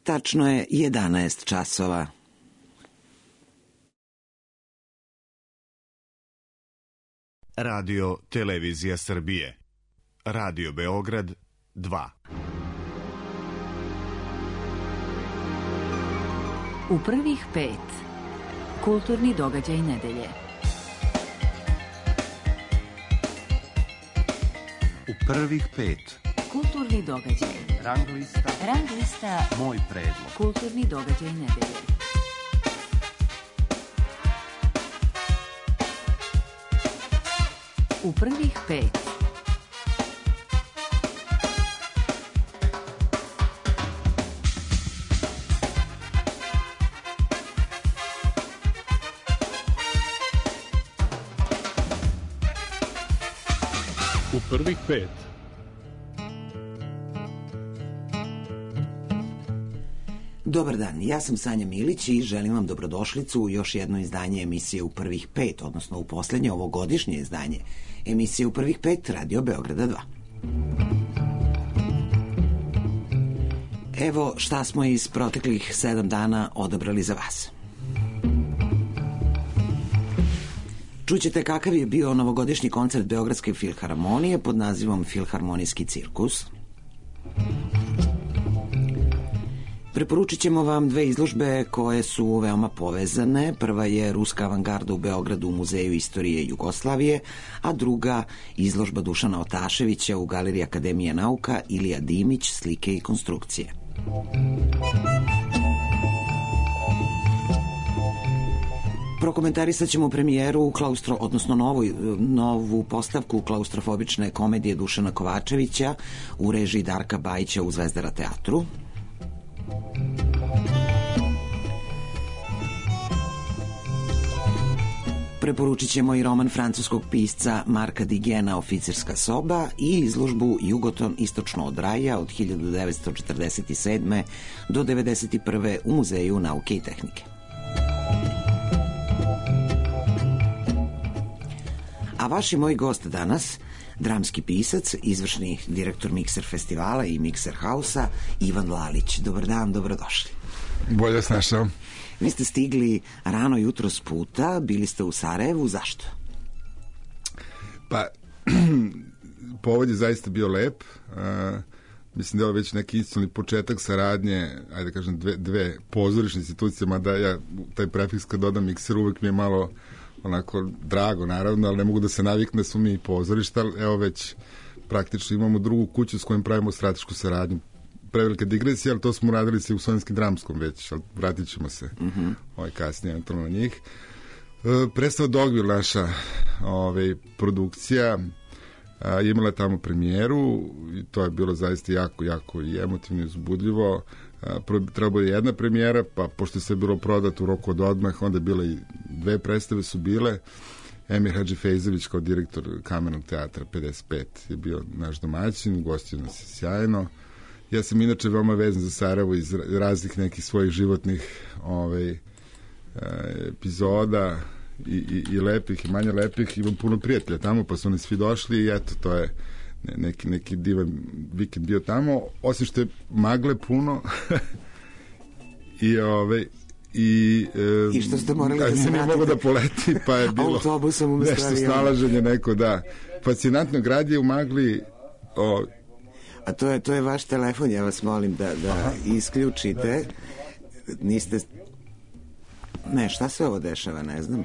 Tačno je 11 časova. Radio Televizija Srbije. Radio Beograd 2. U prvih 5. Kulturni događaj nedelje. U prvih 5. Kulturni događaj. Rang lista. Moj predlog. Kulturni događaj nedelje. U prvih 5. U prvih 5. Dobar dan, ja sam Sanja Milić i želim vam dobrodošlicu u još jedno izdanje emisije U prvih 5, odnosno u poslednje ovogodišnje izdanje emisije U prvih 5 Radio Beograda 2. Evo šta smo iz proteklih 7 dana odabrali za vas. Čućete kakav je bio novogodišnji koncert Beogradske filharmonije pod nazivom Filharmonijski cirkus. Preporučit ćemo vam 2 izložbe koje su veoma povezane. Prva je Ruska avangarda u Beogradu u Muzeju istorije Jugoslavije, a druga izložba Dušana Otaševića u Galeriji Akademije nauka Ilija Dimić, slike i konstrukcije. Prokomentarisat ćemo premijeru novu postavku klaustrofobične komedije Dušana Kovačevića u režiji Darka Bajića u Zvezdara teatru. Preporučit ćemo i roman francuskog pisca Marka Digena Oficirska soba i izložbu Jugoton istočno od raja od 1947. do 1991. u Muzeju nauke i tehnike. A vaš i moj gost danas, dramski pisac, izvršni direktor Mikser festivala i Mikser hausa, Ivan Lalić. Dobar dan, dobrodošli. Bolje vas našao. Vi ste stigli rano jutro s puta, bili ste u Sarajevu, zašto? Pa, povod je zaista bio lep. Mislim da je ovo već neki institucionalni početak saradnje, ajde kažem, dve pozorišne institucije, mada ja taj prefiks kad dodam Mikser uvek mi je malo onako drago, naravno, ali ne mogu da se navikne, su mi i pozorišta, ali evo već praktično imamo drugu kuću s kojom pravimo stratešku saradnju. Prevelika digresija, ali to smo radili se u Slovenskim dramskom već, ali vratit ćemo se kasnije eventualno na njih. Predstava Dogville, naša produkcija, je imala tamo premijeru i to je bilo zaista jako, jako i emotivno i uzbudljivo. Trebalo je jedna premijera, pa pošto je sve bilo prodato u roku od odmah, onda je bilo i 2 predstave su bile. Emir Hadžifejzović kao direktor Kamernog teatra 55 je bio naš domaćin, ugostio nas je sjajno. Ja sam inače veoma vezan za Sarajevo iz raznih nekih svojih životnih epizoda i lepih i manje lepih. Imam puno prijatelja tamo, pa su oni svi došli i eto, to je neki divan vikend bio tamo, osim što je magle puno i što ste morali da se vratite? Mogu da poleti, pa je bilo autobusom nešto snalaženje neko, da. Fascinantno, grad je u magli. A to je vaš telefon, ja vas molim da isključite. Niste... Ne, šta se ovo dešava, ne znam.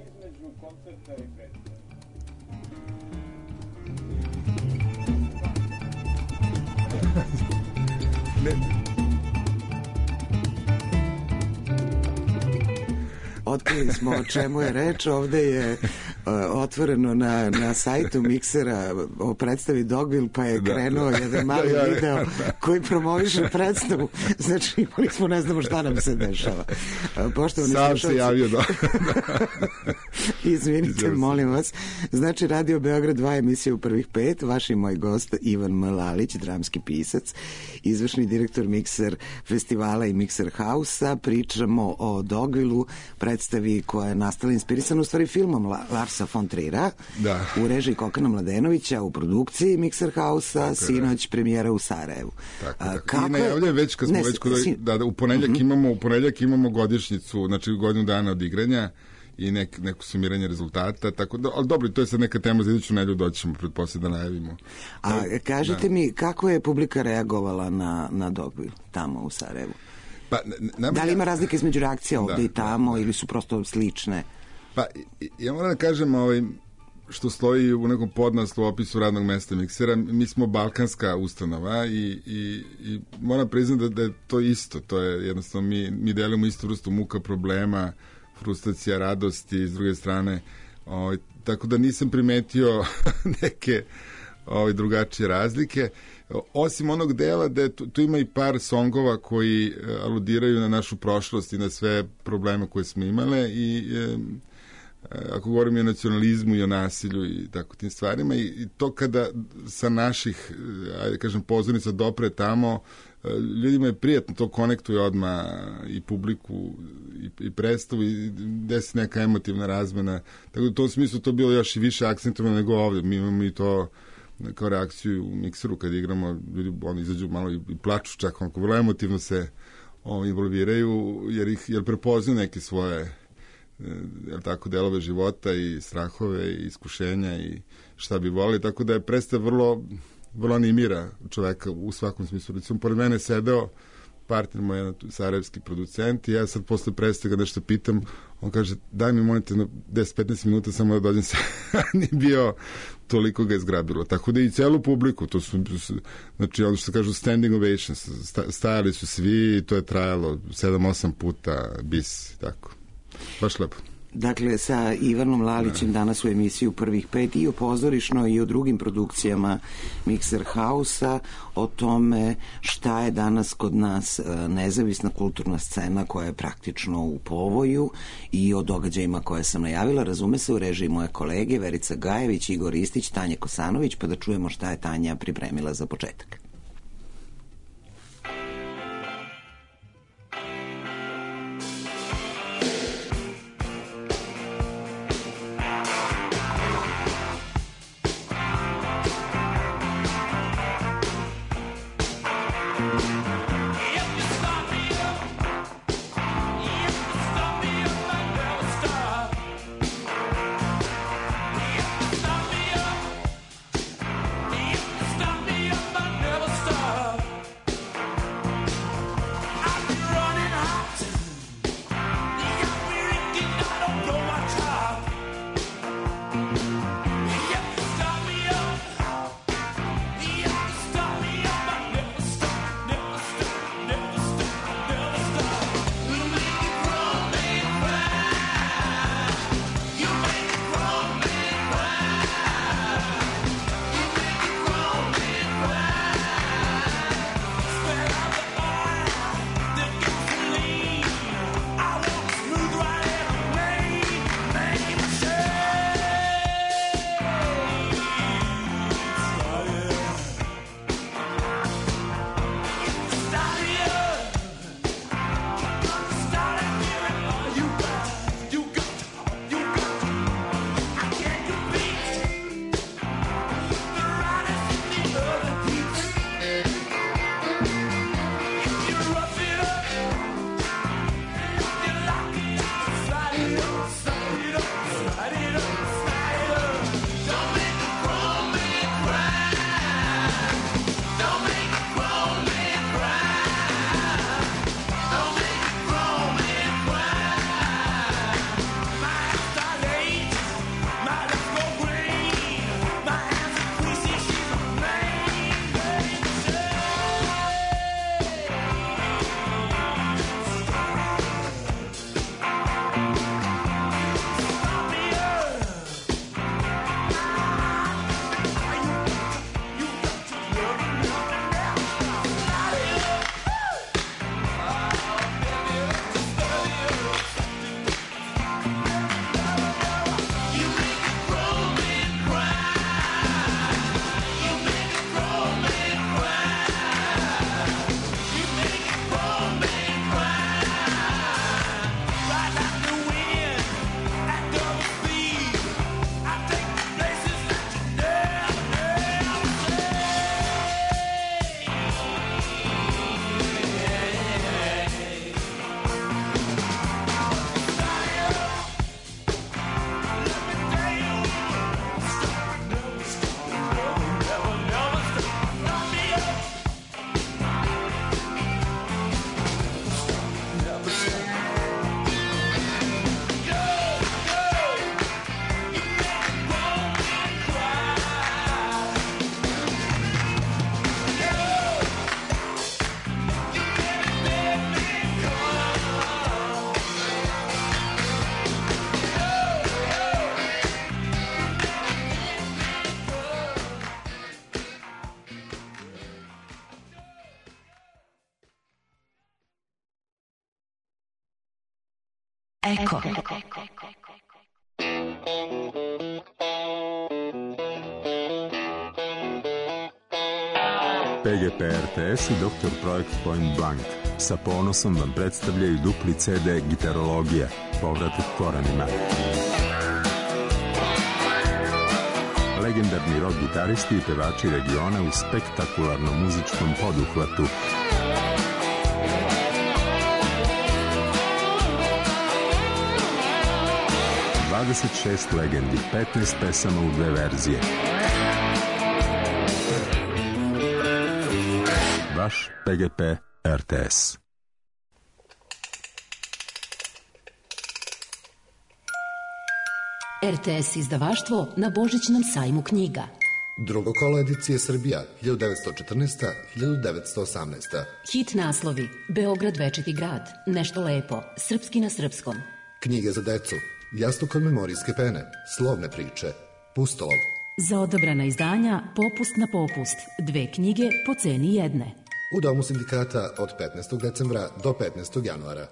Otkrili smo o čemu je reč. Ovde je otvoreno na sajtu Miksera o predstavi Dogville, pa je krenuo jedan mali video koji promoviše predstavu. Znači, imali smo, ne znamo šta nam se dešava. Sam se javio, da. Izvinite, molim vas. Znači, Radio Beograd 2, emisija U prvih 5. Vaš i moj gost Ivan M. Lalić, dramski pisac, izvršni direktor Mikser festivala i Mikser hausa. Pričamo o Dogville-u, predstavi koja je nastala inspirisana u stvari filmom Larsa sa Fon Trira, Da. u režiji Kokana Mladenovića, u produkciji Mixer House-a, sinoć premijera u Sarajevu. Tako. I najavljujem već, kad smo da u ponedjeljak imamo godišnjicu, znači godinu dana od igranja i neko sumiranje rezultata, tako da, ali dobro, to je sad neka tema za iduću nedelju, doćemo pretpostavljam da najavimo. A kažete mi, kako je publika reagovala na dobiju tamo u Sarajevu? Pa, da li ima razlike između reakcija ovde i tamo ili su prosto slične? Pa, ja moram da kažem, što stoji u nekom podnaslu u opisu radnog mesta Miksera, mi smo balkanska ustanova i moram priznati da je to isto, to je jednostavno, mi delimo istu vrstu muka, problema, frustracija, radosti, s druge strane, tako da nisam primetio neke drugačije razlike, osim onog dela da tu ima i par songova koji aludiraju na našu prošlost i na sve probleme koje smo imale i ako govorim i o nacionalizmu i o nasilju i tako tim stvarima i to kada sa naših, ajde kažem, pozornica dopre tamo, ljudima je prijatno, to konektuje odmah i publiku i predstavu i desi neka emotivna razmena, tako da u tom smislu to bilo još i više akcentovano nego ovde. Mi imamo i to kao reakciju u Mikseru kad igramo, ljudi oni izađu malo i plaču čak, onako vrlo emotivno se involviraju jer prepoznaju neke svoje delove života i strahove i iskušenja i šta bi volili, tako da je predstav vrlo animira čoveka u svakom smislu. Recimo, pored mene sedeo partner moj, jedan sarajevski producent i ja sad posle predstave ga nešto pitam, on kaže, daj mi molim te 10-15 minuta samo da dođem se, nije bio, toliko ga je zgrabilo. Tako da i celu publiku, to su, znači ono što kažu standing ovations, stajali su svi i to je trajalo 7-8 puta bis, tako. Baš lepo. Dakle, sa Ivanom Lalićem danas u emisiju Prvih pet i o pozorišnoj i o drugim produkcijama Mixer House-a, o tome šta je danas kod nas nezavisna kulturna scena koja je praktično u povoju i o događajima koje sam najavila. Razume se, u režiji moje kolege Verica Gajević, Igor Istić, Tanja Kosanović, pa da čujemo šta je Tanja pripremila za početak. Eko. PGP RTS i Dr. Projekt Point Blank sa ponosom vam predstavljaju dupli CD Gitarologija, povratak korenima. Legendarni rock gitaristi i pevači regiona u spektakularnom muzičkom poduhvatu. ...26 legendi, 15 pesama u 2 verzije. Vaš PGP RTS. RTS izdavaštvo na Božićnom sajmu knjiga. Drugo kolo edicije Srbija, 1914. 1918. Hit naslovi: Beograd večiti grad, Nešto lepo, Srpski na srpskom. Knjige za decu, Jastuk od memorijske pene, Slovne priče, Pustolov. Za odabrana izdanja popust na popust, 2 knjige po ceni jedne. U Domu sindikata od 15. decembra do 15. januara.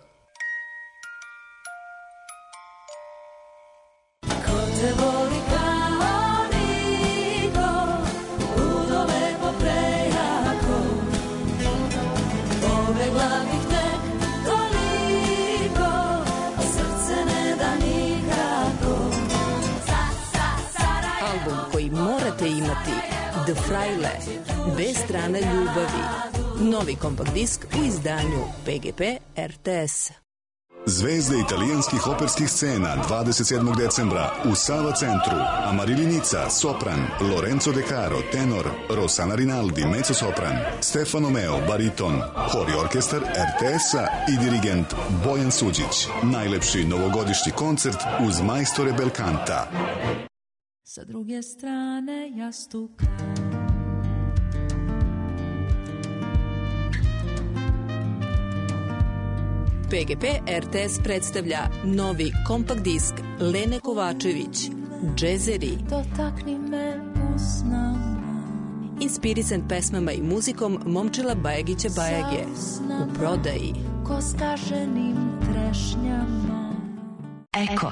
Imati The Fraile, bez strane ljubavi. Novi kompakt disk u izdanju PGP RTS. Zvezde italijanskih operskih scena 27. decembra u Sava centru. Amarilinica, sopran, Lorenzo De Caro, tenor, Rossana Rinaldi, mezzosopran, Stefano Meo, bariton, hor i orkestar RTS-a i dirigent Bojan Suđić. Najlepši novogodišnji koncert uz majstore Belkanta. Sa druge strane jastuka. PGP RTS predstavlja novi kompakt disk Lene Kovačević, Džezeri. Dotakni me usnama. Inspirisan pesmama i muzikom Momčila Bajagića Bajage. U prodaji. Ko skaženim trešnjama. Eko.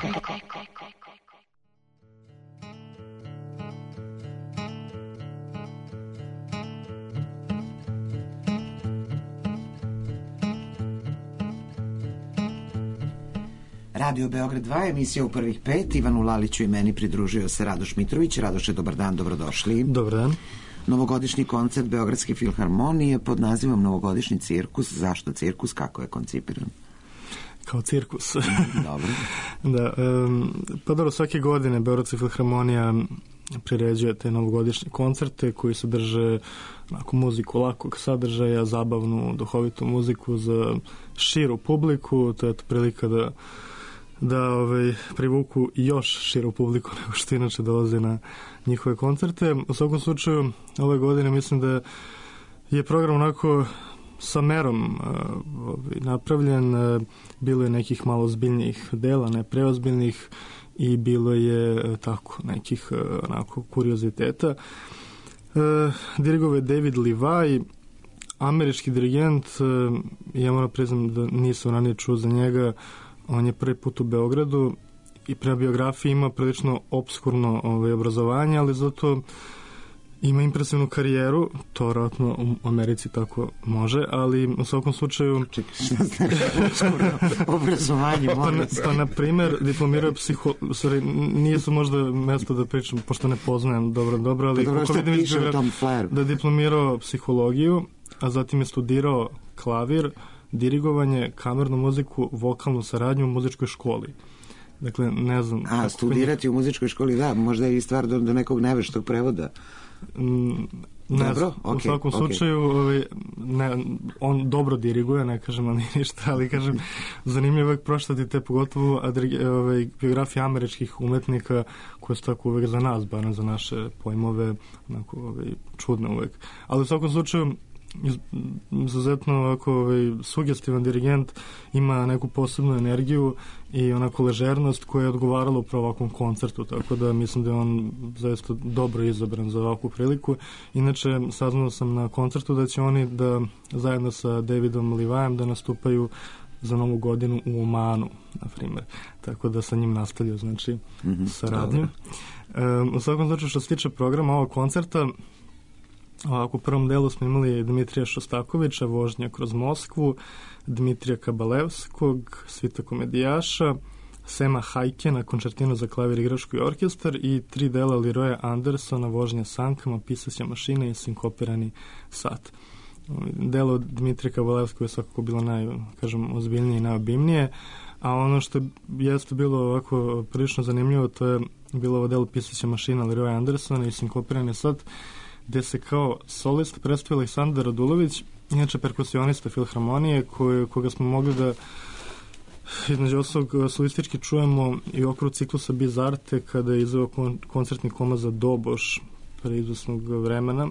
Radio Beograd 2, emisija u prvih 5. Ivanu Laliću i meni pridružio se Radoš Mitrović. Radoše, dobar dan, dobrodošli. Dobar dan. Novogodišnji koncert Beogradske filharmonije pod nazivom Novogodišnji cirkus. Zašto cirkus? Kako je koncipiran? Kao cirkus. Dobro. Da, pa dobro, svake godine Beogradska filharmonija priređuje te novogodišnje koncerte koji sadrže muziku lakog sadržaja, zabavnu, duhovitu muziku za širu publiku. To je prilika da privuku još širu publiku nego što inače dolaze na njihove koncerte. U svakom slučaju, ove godine mislim da je program onako sa merom napravljen. Bilo je nekih malo zbiljnijih dela, ne preozbiljnih, i bilo je tako nekih onako kurioziteta. Dirigovao je David Levi, američki dirigent. Ja moram priznam da nisam ranije čuo za njega. On je prvi put u Beogradu i prema biografiji ima prilično obskurno obrazovanje, ali zato ima impresivnu karijeru. To vjerojatno u Americi tako može, ali u svakom slučaju... Čekaj, šta znači obskurno obrazovanje? Pa na primjer, diplomirao je nije su možda mjesto da pričam, pošto ne poznajem dobro, ali kako vidim da je diplomirao psihologiju, a zatim je studirao klavir, dirigovanje, kamernu muziku, vokalnu saradnju u muzičkoj školi. Dakle, ne znam... studirati u muzičkoj školi, da, možda je i stvar do nekog neveštog prevoda. Dobro, u svakom slučaju on dobro diriguje, ne kažem ali ništa, ali kažem zanimljivo je pročitati te pogotovo biografije američkih umetnika koje su tako uvek za nas, barem za naše pojmove, onako čudne uvek. Ali u svakom slučaju izuzetno ovako sugestivan dirigent, ima neku posebnu energiju i onako ležernost koja je odgovarala upravo ovakvom koncertu, tako da mislim da je on zaista dobro izabran za ovakvu priliku. Inače, saznao sam na koncertu da će oni da zajedno sa Davidom Levijem da nastupaju za Novu godinu u Omanu, na primjer. Tako da sa njim nastavljaju, znači, saradnju. U svakom slučaju, što se tiče programa ovog koncerta, ovako, u prvom delu smo imali Dmitrija Šostakovića, Vožnja kroz Moskvu, Dmitrija Kabalevskog, Svita komedijaša, Sema Hajkena, koncertinu za klavir, igračku i orkestar i 3 dela Leroya Andersona, Vožnja sankama, Pisaća mašine i Sinkopirani sat. Delo Dmitrija Kabalevskog je svakako bilo ozbiljnije i najobimnije, a ono što jeste bilo ovako prilično zanimljivo, to je bilo ovo delo Pisaća mašina Leroya Andersona i Sinkopirani sat, gde se kao solist predstavio Aleksandar Radulović, inače perkusionista Filharmonije, koga smo mogli da između ostalog solistički čujemo i u okviru ciklusa Bizarte kada je izveo koncertni komad za Doboš pre izvesnog vremena,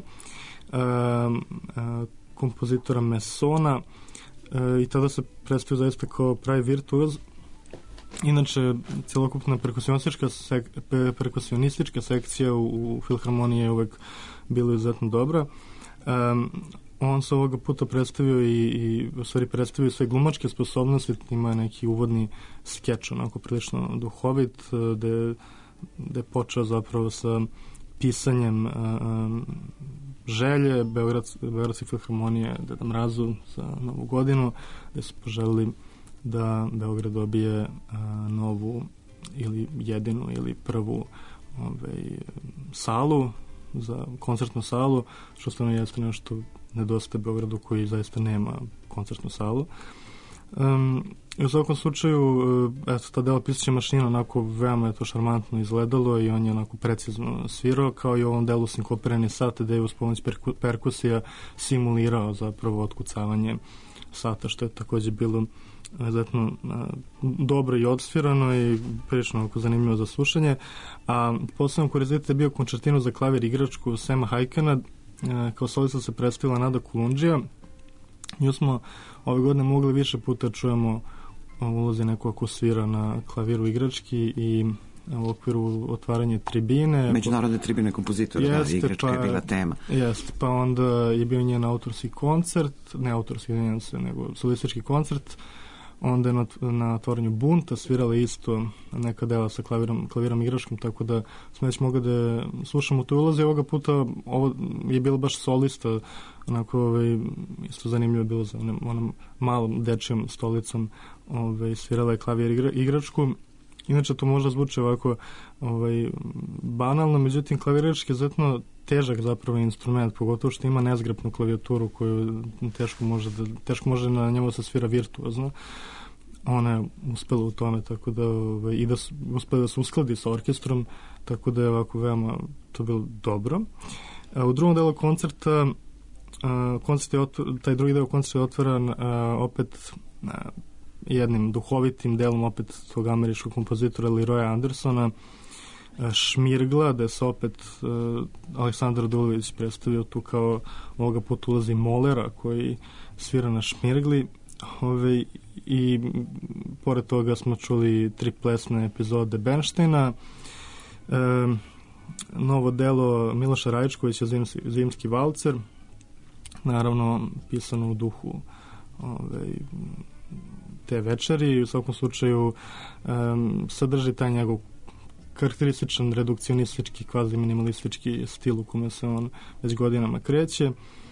kompozitora Messona, i tada se predstavio zaista kao pravi virtuoz. Inače, celokupna perkusionistička sekcija u Filharmoniji je uvek bila izuzetno dobra. On se ovoga puta predstavio i u stvari predstavio sve glumačke sposobnosti, ima neki uvodni skeč, onako prilično duhovit, gde je počeo zapravo sa pisanjem želje Beogradske filharmonije Deda Mrazu za Novu godinu, gde su poželili da Beograd dobije novu ili jedinu ili prvu salu, za koncertnu salu, što stvarno jeste nešto nedostaje Beogradu koji zaista nema koncertnu salu. I u svakom slučaju, ta dela Pisaća mašina onako veoma je to šarmantno izgledalo i on je onako precizno svirao, kao i u ovom delu Sinkopirani sat, gde je uz pomoć perkusija simulirao zapravo otkucavanje sata, što je takođe bilo izuzetno dobro i odsvirano i prilično zanimljivo za slušanje. A posebno kurizitet je bio koncertinu za klavir igračku Sema Hajkena, kao solista se predstavila Nada Kulundžija. Nju smo ove godine mogli više puta čujemo u ulozi nekog ko svira na klaviru igrački i u okviru otvaranje tribine. Međunarodne tribine kompozitora, igračka je bila tema. Jeste, pa onda je bio njen autorski koncert, ne autorski, nego solistički koncert. Onda je na otvaranju Bunta svirala isto neka dela sa klavirom igračkom, tako da smo već mogli da slušamo tu ulozi. Ovoga puta ovo je bilo baš solista, onako isto zanimljivo bilo za onom malom dečijom stolicom, svirala je klavir igračku. Inače to možda zvuči ovako banalno, međutim klavir igrački je izuzetno težak zapravo instrument, pogotovo što ima nezgrapnu klavijaturu koju teško može na njemu se svira virtuozno. Ona je uspela u tome, tako da i da uspela da se uskladi sa orkestrom, tako da je ovako veoma to bilo dobro. U drugom delu koncerta taj drugi deo koncerta je otvoren opet jednim duhovitim delom opet tog američkog kompozitora Leroya Andersona, Šmirgla, da se opet Aleksandar Radulović predstavio tu kao ovoga puta ulazi Molera koji svira na šmirgli, i pored toga smo čuli 3 plesne epizode Bernsteina, novo delo Miloša Rajičkovića Zimski valcer, naravno pisano u duhu te večeri. U svakom slučaju sadrži taj njegov karakterističan redukcionistički, kvazi minimalistički stil u kome se on već godinama kreće.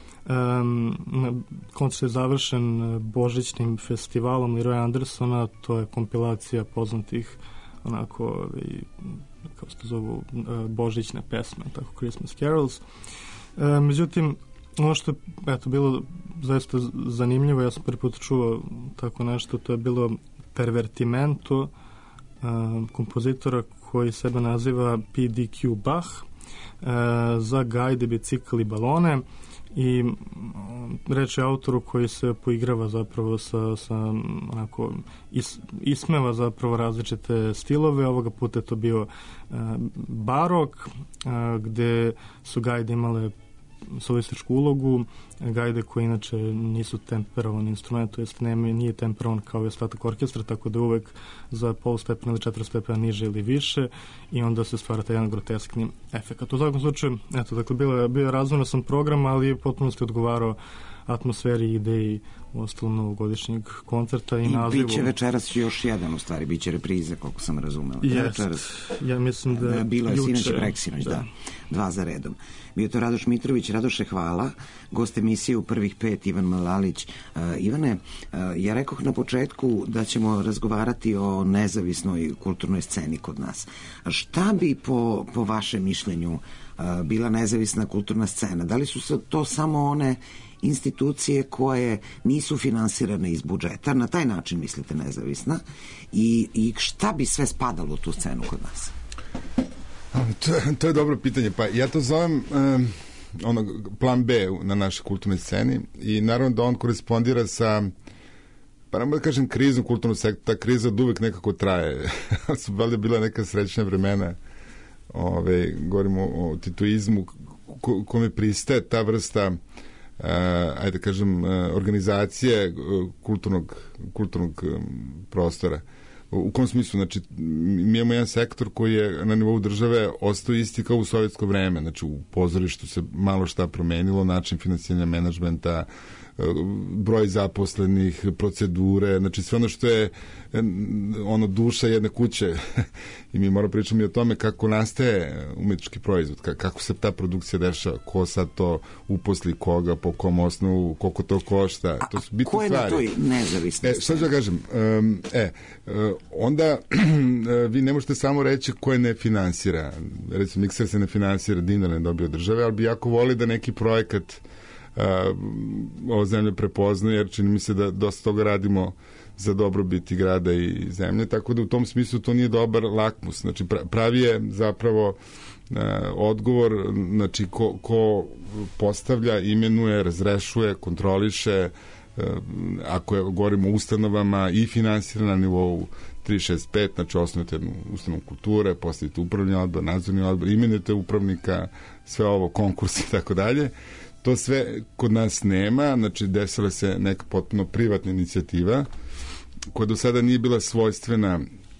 Koncert je završen božićnim festivalom Leroya Andersona, to je kompilacija poznatih onako, kao se to zovu, božićne pesme, tako Christmas Carols. Međutim, ono što je bilo zaista zanimljivo, ja sam prvi put čuo tako nešto, to je bilo Pervertimento kompozitora koji sebe naziva PDQ Bach za gajde, bicikl i balone, i reč je autoru koji se poigrava zapravo sa onako ismeva zapravo različite stilove. Ovoga puta je to bio barok, gde su gajde imale solističku ulogu, gajde koji inače nisu temperovan instrument, to jest nije temperovan kao i ostatak orkestra, tako da uvek za polustepen ili 4 stepena niže ili više, i onda se stvara taj jedan groteskni efekt. U svakom slučaju, eto, dakle, bio je razumno sam program, ali potpuno ste odgovarao atmosferi, ideji ostalom novogodišnjeg koncerta i nazivu. I bit će večeras još jedan, u stvari, bit će reprize, koliko sam razumela. Ja mislim da bilo je sinoć i juče, preksinoć, da. 2 za redom. Bio to Radoš Mitrović. Radoše, hvala. Gost emisije u prvih 5, Ivan Malalić. Ivane, ja rekoh na početku da ćemo razgovarati o nezavisnoj kulturnoj sceni kod nas. Šta bi po vašem mišljenju bila nezavisna kulturna scena? Da li su to samo one institucije koje nisu finansirane iz budžeta, na taj način mislite nezavisna, i šta bi sve spadalo u tu scenu kod nas? To je dobro pitanje. Pa ja to zovem plan B na našoj kulturnoj sceni i naravno da on korespondira sa, pa nam da kažem, krizom kulturnog sektora. Ta kriza od uvek nekako traje. Su valjda bila neka srećna vremena, govorimo o titoizmu, kome pristaje ta vrsta ajde kažem, organizacije kulturnog prostora. U kom smislu? Znači, mi imamo jedan sektor koji je na nivou države ostao isti kao u sovjetsko vreme. Znači, u pozorištu se malo šta promenilo, način finansiranja menadžmenta, broj zaposlenih, procedure, znači sve ono što je duša jedne kuće. I mi moramo pričati i o tome kako nastaje umetnički proizvod, kako se ta produkcija dešava, ko sad to uposli koga, po kom osnovu, koliko to košta. To su bitne stvari. Ko je na toj nezavisnosti? Šta ću da kažem? Onda vi ne možete samo reći ko je ne finansira. Recimo, Mikser se ne finansira, dinar ne dobio države, ali bi jako voli da neki projekat ovo zemlje prepoznaje, jer čini mi se da dosta toga radimo za dobrobit i grada i zemlje, tako da u tom smislu to nije dobar lakmus. Znači, pravi je zapravo odgovor, znači, ko postavlja, imenuje, razrešuje, kontroliše, ako govorimo o ustanovama i finansira na nivou 365, znači osnovite jednu ustanovu kulture, postavite upravni odbor, nadzorni odbor, imenujete upravnika, sve ovo, konkurs i tako dalje. To sve kod nas nema, znači desila se neka potpuno privatna inicijativa koja do sada nije bila svojstvena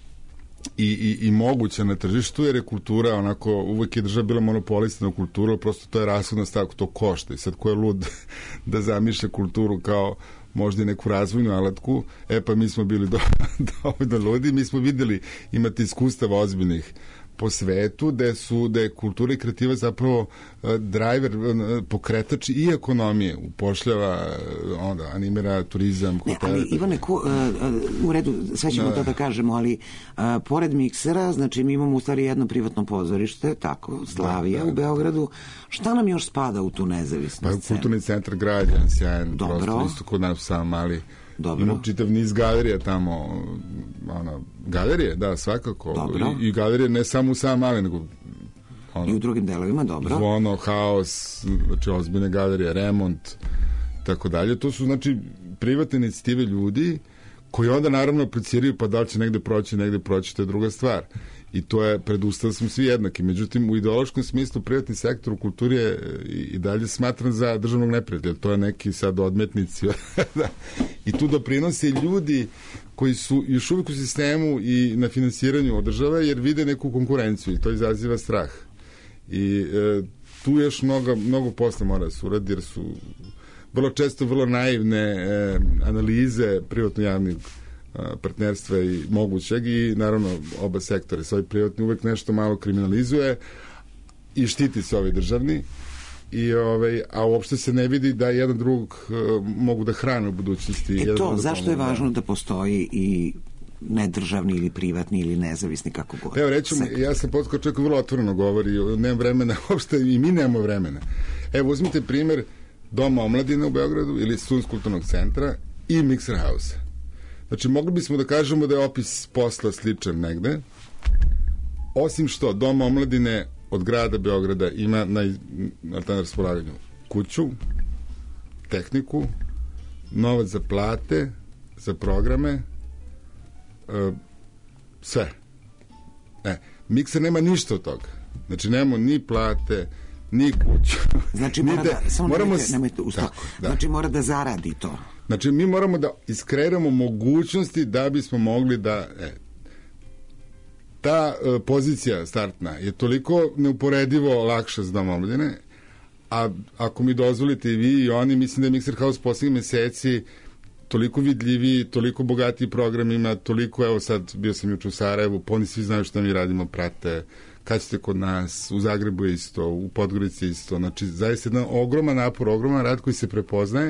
i moguća na tržištu, jer je kultura onako, uvek je država bila monopolista na kulturu, prosto to je rashodna stavka, to košta. I sad ko je lud da zamišlja kulturu kao možda i neku razvojnu alatku, pa mi smo bili dovoljno ludi, mi smo videli, imate iskustava ozbiljnih po svetu, da je kultura i kreativa zapravo driver, pokretač i ekonomije, upošljava, onda animira turizam. Ne, ali Ivane, u redu, sve ćemo to da kažemo, ali pored Miksera, znači mi imamo u stvari jedno privatno pozorište, tako, Slavija u Beogradu. Šta nam još spada u tu nezavisnu scenu? Kulturni centar građan, sjajan prostor, isto kod nas sam mali. Imamo čitav niz galerija tamo, galerije, da, svakako. I galerije ne samo u Sam Mali, nego i u drugim delovima, dobro. Zvono, Haos, znači ozbiljne galerije, Remont, tako dalje. To su, znači, privatne inicijative ljudi koji onda naravno apliciraju, pa da li će negde proći, to je druga stvar. I to je predustav, smo svi jednaki. Međutim, u ideološkom smislu privatni sektor u kulturi je i dalje smatran za državnog neprijatelja. To je neki sad odmetnici. I tu doprinose ljudi koji su još uvijek u sistemu i na finansiranju od države, jer vide neku konkurenciju i to izaziva strah. I tu još mnogo posla mora da se uradi, jer su vrlo često vrlo naivne analize privatno-javnih partnerstva i mogućeg i naravno oba sektora. Svoj privatni uvek nešto malo kriminalizuje i štiti se ovaj državni, a uopšte se ne vidi da jedan drugog mogu da hrane u budućnosti. Zašto je važno da postoji i nedržavni ili privatni ili nezavisni, kako god? Evo, rećemo, ja sam potkao čovjek vrlo otvoreno govori, nemam vremena, uopšte i mi nemamo vremena. Evo, uzmite primjer Doma omladine u Beogradu ili Studentskog kulturnog centra i Mixer House. Znači, mogli bismo da kažemo da je opis posla sličan negde, osim što Dom omladine od grada Beograda ima na raspolaganju kuću, tehniku, novac za plate, za programe, sve. Mikser nema ništa od toga. Znači, nemamo ni plate, ni kuću. Znači, mora da zaradi to. Znači, mi moramo da iskreiramo mogućnosti da bismo mogli da... Ta pozicija startna je toliko neuporedivo lakša za Dom omladine, a ako mi dozvolite i vi i oni, mislim da je Mixer House posljednjih meseci toliko vidljiviji, toliko bogatiji programima, toliko, evo sad bio sam juče u Sarajevu, pa oni svi znaju šta mi radimo, prate, kad ćete kod nas, u Zagrebu isto, u Podgorici isto, znači zaista jedan ogroman napor, ogroman rad koji se prepoznaje.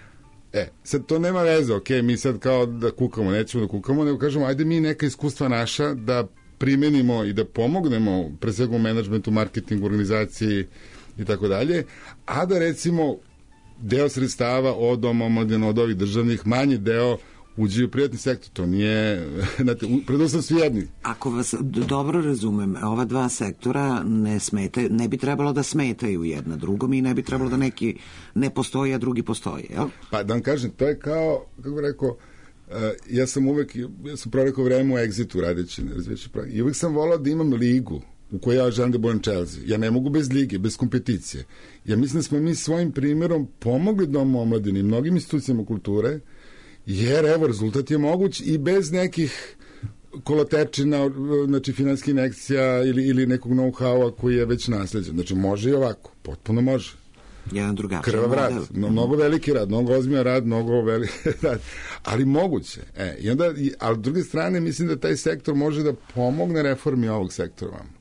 Sad to nema veze, mi sad kao da kukamo, nećemo da kukamo, nego kažemo, ajde mi neka iskustva naša da primenimo i da pomognemo pre svega u menadžmentu, marketingu, organizaciji i tako dalje, a da recimo deo sredstava od Doma omladine, od ovih državnih, manji deo uđe u privatni sektor. To nije, znate, predustav svi jedni. Ako vas dobro razumem, ova dva sektora ne bi trebalo da smetaju jedna drugom i ne bi trebalo da neki ne postoji, a drugi postoji, jel? Pa da vam kažem, to je kao, kako bih rekao, ja sam prorekao vreme u Exitu radeći na razvijeći program. I uvek sam volao da imam ligu u kojoj ja želim da budem Chelsea. Ja ne mogu bez lige, bez kompeticije. Ja mislim da smo mi svojim primjerom pomogli Domu omladine i mnogim institucijama kulture, jer evo, rezultat je moguć i bez nekih kolotečina, znači finanskih injekcija ili nekog know-howa koji je već nasleđen. Znači može i ovako, potpuno može. Jedan drugačiji krvav rad, mnogo veliki rad, mnogo ozbiljan rad, mnogo veliki rad, ali moguće. I onda, ali s druge strane, mislim da taj sektor može da pomogne reformi ovog sektora vam.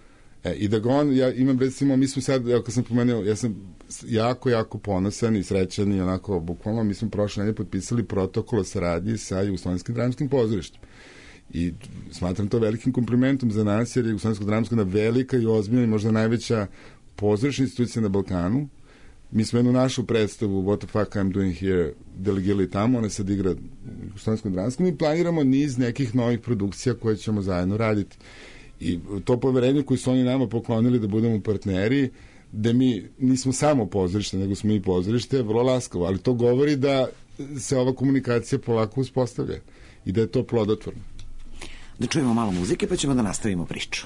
I da ga ja imam recimo, mi smo sad, evo kad sam pomenuo, ja sam jako ponosan i srećan i onako bukvalno, mi smo prošle nedelje potpisali protokol o saradnji sa Jugoslovenskim dramskim pozorištem. I smatram to velikim komplimentom za nas, jer je Jugoslovensko dramsko jedna velika i ozbiljna i možda najveća pozorišna institucija na Balkanu. Mi smo jednu našu predstavu What the fuck I'm doing here delegirali tamo, ona sad igra u Jugoslovenskom dramskom i planiramo niz nekih novih produkcija koje ćemo zajedno raditi. I to poverenje koje su oni nama poklonili da budemo partneri, da mi nismo samo pozorište, nego smo i pozorište, je vrlo laskavo, ali to govori da se ova komunikacija polako uspostavlja i da je to plodotvorno. Da čujemo malo muzike pa ćemo da nastavimo priču.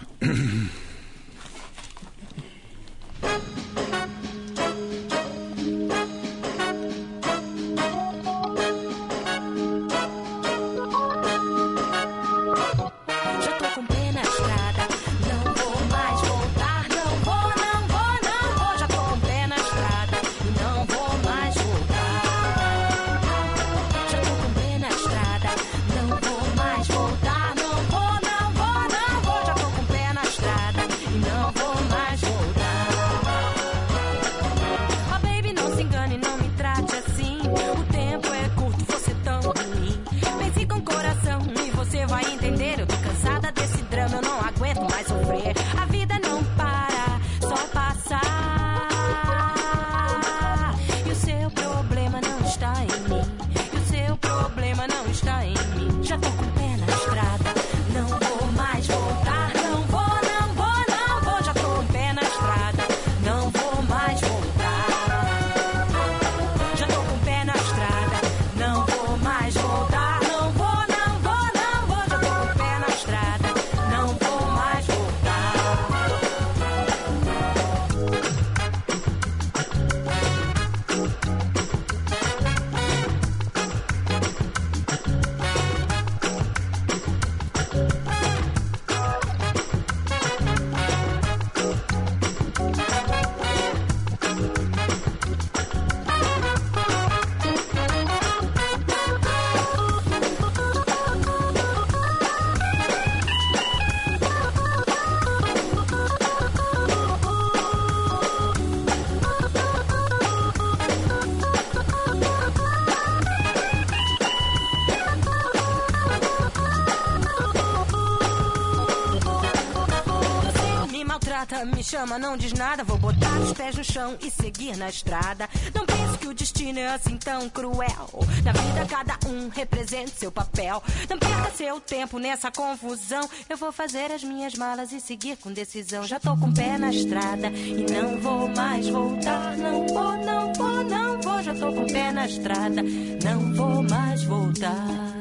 Me chama, não diz nada, vou botar os pés no chão e seguir na estrada. Não penso que o destino é assim tão cruel. Na vida cada um representa seu papel. Não perca seu tempo nessa confusão. Eu vou fazer as minhas malas e seguir com decisão. Já tô com o pé na estrada e não vou mais voltar. Não vou, não vou, não vou. Já tô com o pé na estrada, não vou mais voltar.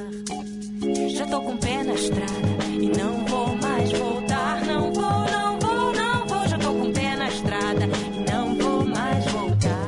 Já tô com o pé na estrada e não vou mais voltar. Não vou, não vou. Estrada, não vou mais voltar.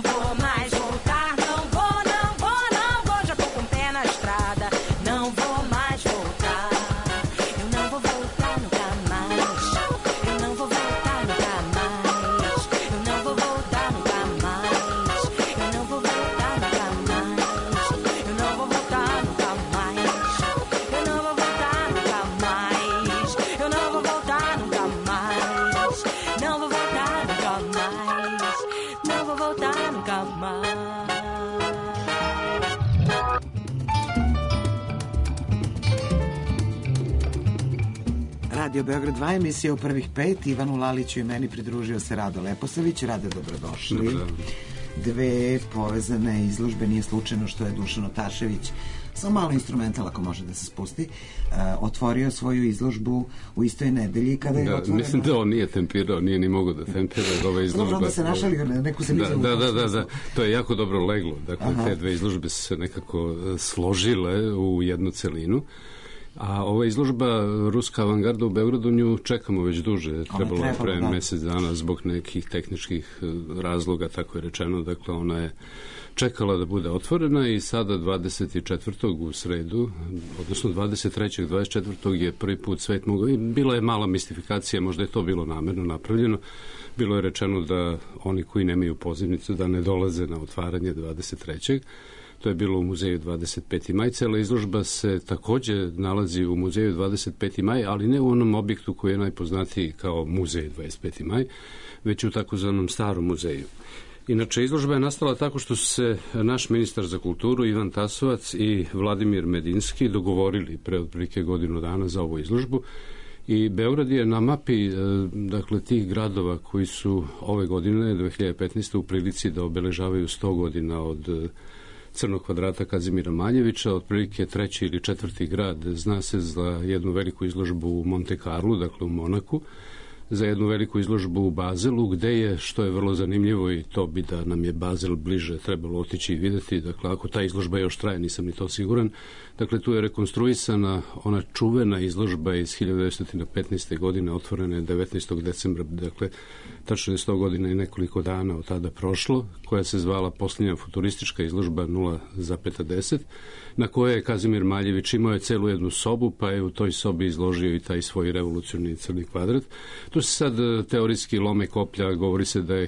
vou mais voltar, não vou, não vou, não vou, já tô com o pé na estrada, não vou mais voltar, eu não vou voltar nunca mais, eu não vou voltar nunca mais, eu não vou voltar nunca mais, eu não vou voltar nunca mais, eu não vou voltar nunca mais, eu não vou voltar nunca mais, eu não vou voltar nunca mais, não vou voltar nunca mais, não vou voltar nunca mais. Radio Beograd 2, emisija u prvih 5. Ivanu Laliću i meni pridružio se Rado Leposavić. Rade, dobrodošli. Dve povezane izložbe, nije slučajno što je Dušan Otašević, samo malo instrumental ako može da se spusti, otvorio svoju izložbu u istoj nedelji kada je otvoreno. Mislim da on nije tempirao, nije ni mogao da tempira ova izložba. Dobro, onda se našali, neku se vidio. Da, to je jako dobro leglo. Dakle, te dve izložbe su se nekako složile u jednu celinu. A ova izložba Ruska avangarda u Beogradu, nju čekamo već duže. Trebalo je pre mesec dana zbog nekih tehničkih razloga, tako je rečeno. Dakle, ona je čekala da bude otvorena i sada 24. u sredu, odnosno 23. 24. je prvi put svet mogao. I bila je mala mistifikacija, možda je to bilo namerno napravljeno. Bilo je rečeno da oni koji nemaju pozivnicu da ne dolaze na otvaranje 23. To je bilo u muzeju 25. maj. Cela izložba se takođe nalazi u muzeju 25. maj, ali ne u onom objektu koji je najpoznatiji kao muzej 25. maj, već u takozvanom starom muzeju. Inače, izložba je nastala tako što su se naš ministar za kulturu Ivan Tasovac i Vladimir Medinski dogovorili pre otprilike godinu dana za ovu izložbu i Beograd je na mapi dakle tih gradova koji su ove godine 2015. u prilici da obeležavaju 100 godina od Crnog kvadrata Kazimira Maljevića, otprilike 3. ili 4. grad. Zna se za jednu veliku izložbu u Monte Carlu, dakle u Monaku, za jednu veliku izložbu u Bazelu, gde je, što je vrlo zanimljivo i to bi da nam je Bazel bliže trebalo otići i videti, dakle ako ta izložba još traje, nisam ni to siguran, dakle tu je rekonstruisana ona čuvena izložba iz 1915. godine, otvorena je 19. decembra, dakle tačno je 100 godina i nekoliko dana od tada prošlo, koja se zvala posljednja futuristička izložba 0,10, na kojoj je Kazimir Maljević imao je celu jednu sobu, pa je u toj sobi izložio i taj svoj revolucionarni crni kvadrat. Tu se sad teorijski lome koplja, govori se da je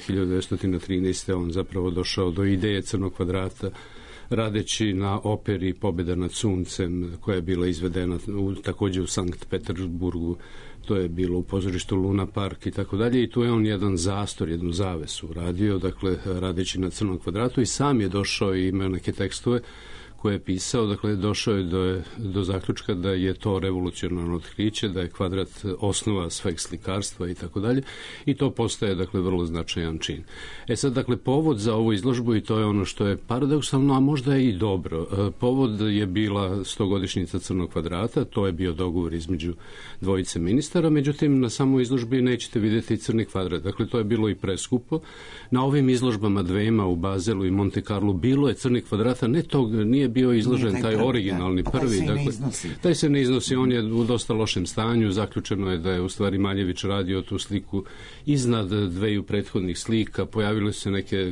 1913. on zapravo došao do ideje crnog kvadrata, radeći na operi Pobjeda nad suncem, koja je bila izvedena takođe u Sankt Petersburgu, to je bilo u pozorištu Luna Park i tako dalje, i tu je on jedan zastor, jednu zavesu radio, dakle radeći na crnom kvadratu, i sam je došao i imao neke tekstove koje je pisao, dakle došao je do zaključka da je to revolucionarno otkriće, da je kvadrat osnova sveg slikarstva i tako dalje, i to postaje dakle vrlo značajan čin. Sad dakle povod za ovu izložbu, i to je ono što je paradoksalno, a možda je i dobro, povod je bila 100-godišnjica crnog kvadrata, to je bio dogovor između dvojice ministara, međutim na samoj izložbi nećete vidjeti crni kvadrat, dakle to je bilo i preskupo. Na ovim izložbama dvema u Bazelu i Monte Carlu bilo je crni kvadrata, nije bio izložen taj originalni prvi, dakle taj se ne iznosi, on je u dosta lošem stanju, zaključeno je da je u stvari Maljević radio tu sliku iznad dveju prethodnih slika, pojavile se neke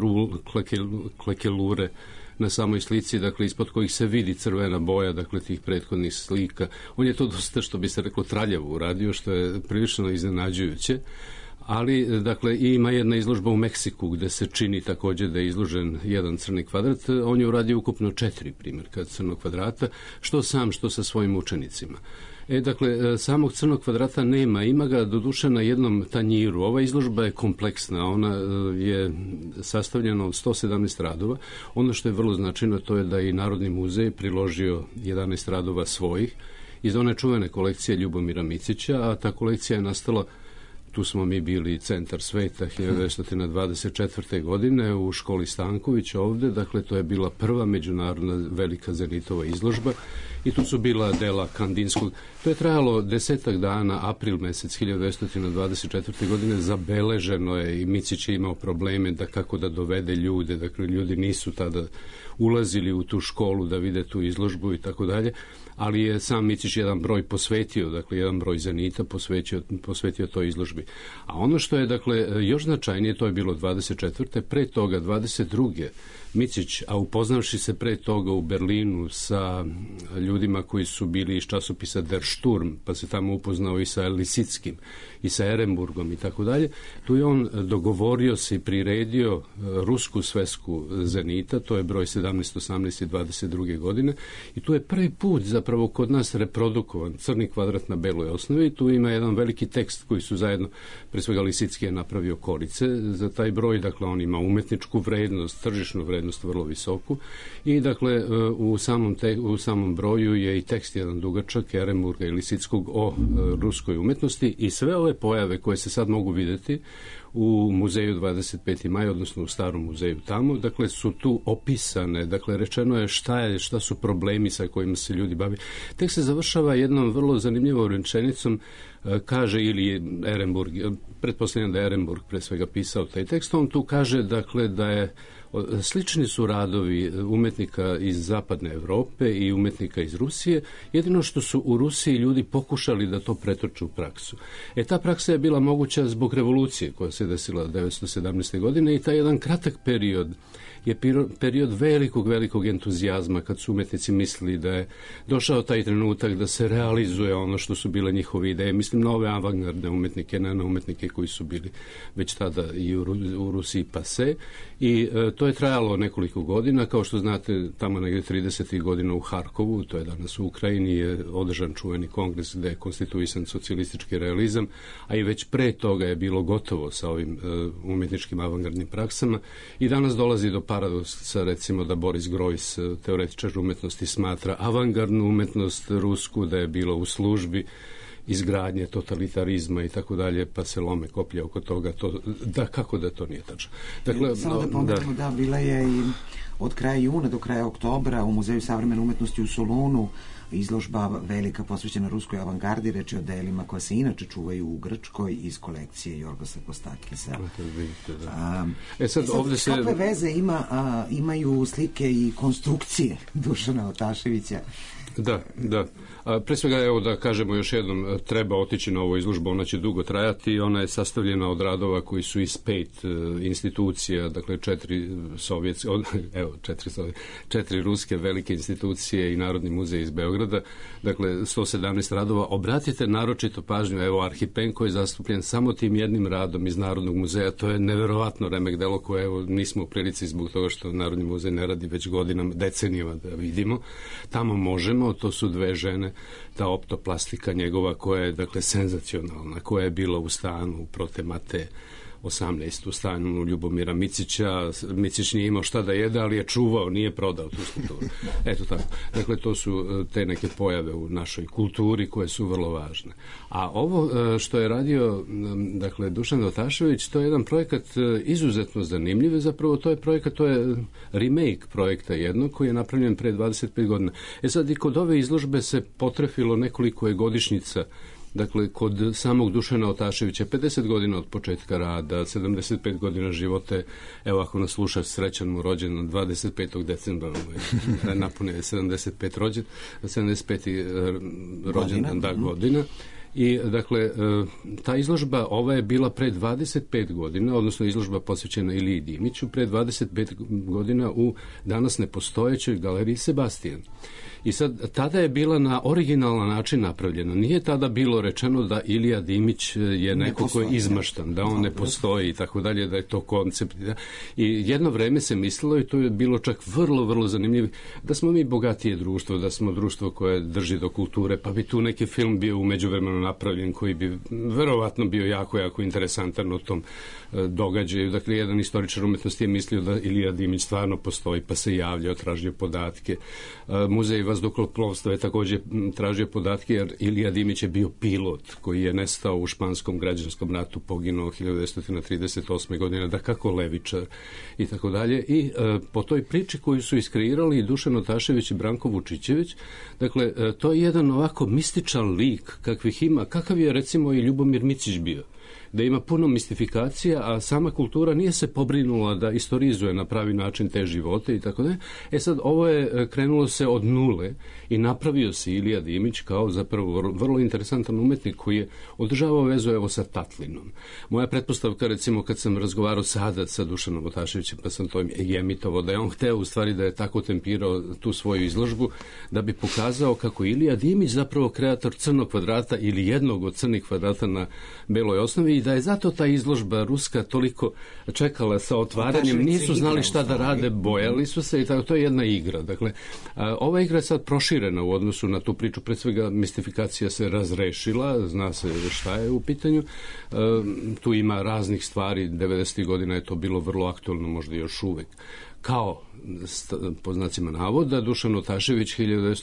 klakelure na samoj slici, dakle ispod kojih se vidi crvena boja, dakle tih prethodnih slika. On je to dosta, što bi se reklo, traljavo uradio, što je prilično iznenađujuće. Ali, dakle, ima jedna izložba u Meksiku gde se čini takođe da je izložen jedan crni kvadrat. On je uradio ukupno 4 primjerka crnog kvadrata, što sam, što sa svojim učenicima. Dakle, samog crnog kvadrata nema, ima ga doduše na jednom tanjiru. Ova izložba je kompleksna, ona je sastavljena od 117 radova. Ono što je vrlo značajno, to je da je i Narodni muzej priložio 11 radova svojih iz one čuvene kolekcije Ljubomira Micića, a ta kolekcija je nastala, tu smo mi bili centar sveta 1924. godine u školi Stanković ovde, dakle to je bila prva međunarodna velika Zenitova izložba i tu su bila dela Kandinskog. To je trajalo 10 dana, april mesec 1924. godine, zabeleženo je i Micić je imao probleme da kako da dovede ljude, dakle ljudi nisu tada ulazili u tu školu da vide tu izložbu i tako dalje, ali je sam Micić jedan broj posvetio, dakle jedan broj zanita posvetio toj izložbi. A ono što je dakle još značajnije, to je bilo 24. pre toga 22. Micić, a upoznavši se pre toga u Berlinu sa ljudima koji su bili iz časopisa Der Sturm, pa se tamo upoznao i sa Lisickim i sa Ehrenburgom i tako dalje, tu je on dogovorio se i priredio rusku svesku zanita, to je broj 17, 18 i 22. godine, i tu je prvi put zapravo kod nas reprodukovan crni kvadrat na beloj osnovi i tu ima jedan veliki tekst koji su zajedno, pre svega Lisicki je napravio korice za taj broj, dakle on ima umetničku vrednost, tržišnu vrednost vrlo visoku i dakle u samom broju je i tekst jedan dugačak Ehrenburga i Lisickog o ruskoj umetnosti i sve ove pojave koje se sad mogu vidjeti u muzeju 25. maj, odnosno u starom muzeju tamo, dakle su tu opisane, dakle rečeno je šta su problemi sa kojima se ljudi bavi. Tek se završava jednom vrlo zanimljivom rečenicom, kaže ili Ehrenburg, pretpostavljam da je Ehrenburg pre svega pisao taj tekst, on tu kaže dakle da je slični su radovi umetnika iz zapadne Evrope i umetnika iz Rusije, jedino što su u Rusiji ljudi pokušali da to pretoče u praksu. Ta praksa je bila moguća zbog revolucije koja se desila 1917. godine i taj jedan kratak period je period velikog entuzijazma kad su umetnici mislili da je došao taj trenutak da se realizuje ono što su bile njihove ideje. Mislim na ove avangardne umetnike, na umetnike koji su bili već tada i u Rusiji pase i to je trajalo nekoliko godina. Kao što znate, tamo negdje 30. godina u Harkovu, to je danas u Ukrajini, je održan čuveni kongres gde je konstituisan socijalistički realizam, a i već pre toga je bilo gotovo sa ovim umetničkim avangardnim praksama i danas dolazi do paradoksa, recimo da Boris Grojs, teoretičar umetnosti, smatra avangardnu umetnost rusku da je bilo u službi izgradnje totalitarizma i tako dalje, pa se lome koplja oko toga, kako da to nije tačno. Dakle, samo da pomenemo da bila je i od kraja juna do kraja oktobra u Muzeju savremene umetnosti u Solunu izložba velika posvećena ruskoj avangardi, reč je o delima koja se inače čuvaju u Grčkoj iz kolekcije Jorgosa Kostakisa. Kakve veze imaju slike i konstrukcije Dušana Otaševića? Da. Pre svega, evo da kažemo još jednom, treba otići na ovu izložbu, ona će dugo trajati, ona je sastavljena od radova koji su iz 5 institucija, dakle 4 ruske velike institucije i Narodni muzej iz Beograda, dakle 117 radova. Obratite naročito pažnju, evo Arhipenko je zastupljen samo tim jednim radom iz Narodnog muzeja, to je neverovatno remek delo koje evo nismo u prilici zbog toga što Narodni muzej ne radi već godinama, decenijama da vidimo. Tamo možemo, to su 2 žene, ta optoplastika njegova koja je dakle senzacionalna, koja je bila u stanu Protemate 18 u stanu Ljubomira Micića. Micić nije imao šta da jede, ali je čuvao, nije prodao tu skulpturu. Eto tako. Dakle, to su te neke pojave u našoj kulturi koje su vrlo važne. A ovo što je radio dakle Dušan Otašević, to je jedan projekat izuzetno zanimljiv. Zapravo to je remake projekta jednog koji je napravljen pre 25 godina. Sad i kod ove izložbe se potrefilo nekoliko je godišnjica. Dakle, kod samog Dušana Otaševića 50 godina od početka rada, 75 godina živote, evo ako nas sluša, srećan mu rođendan 25. decembra, napune 75. rođendan godina. I dakle, ta izložba, ova je bila pre 25 godina, odnosno izložba posvećena Iliji Dimiću, pre 25 godina u danas nepostojećoj galeriji Sebastian. I sad, tada je bila na originalan način napravljena. Nije tada bilo rečeno da Ilija Dimić je neko ko je izmaštan, da on ne postoji i tako dalje, da je to koncept. I jedno vreme se mislilo, i to je bilo čak vrlo, vrlo zanimljivo, da smo mi bogatije društvo, da smo društvo koje drži do kulture, pa bi tu neki film bio u međuvremenu specijalno napravljen, koji bi verovatno bio jako interesantan u tom događaju. Dakle, jedan istoričar umetnosti je mislio da Ilija Dimić stvarno postoji, pa se javljao, tražio podatke. Muzej vazduhoplovstva je također tražio podatke, jer Ilija Dimić je bio pilot koji je nestao u španskom građanskom ratu, poginuo 1938. godine, da kako levičar i tako dalje. I po toj priči koju su iskreirali i Dušan Otašević i Branko Vučićević, dakle, to je jedan ovako mističan lik kakvih ima, kakav je recimo i Ljubomir Micić bio, da ima puno mistifikacija, a sama kultura nije se pobrinula da istorizuje na pravi način te živote i tako da. Sad, ovo je krenulo se od nule i napravio se Ilija Dimić kao zapravo vrlo interesantan umetnik koji je održavao vezu evo sa Tatlinom. Moja pretpostavka, recimo, kad sam razgovarao sada sa Dušanom Otaševićem, pa sam to i emitovao, da je on hteo u stvari da je tako tempirao tu svoju izložbu, da bi pokazao kako Ilija Dimić zapravo kreator crnog kvadrata ili jednog od crnih kvadrata na beloj osnovi, i da je zato ta izložba ruska toliko čekala sa otvaranjem, nisu znali šta da rade, bojali su se i tako, to je jedna igra. Dakle, ova igra je sad proširena u odnosu na tu priču, pred svega mistifikacija se razrešila, zna se šta je u pitanju, tu ima raznih stvari, 90. godina je to bilo vrlo aktualno, možda još uvek. Kao, po znacima navoda, Dušan Otašević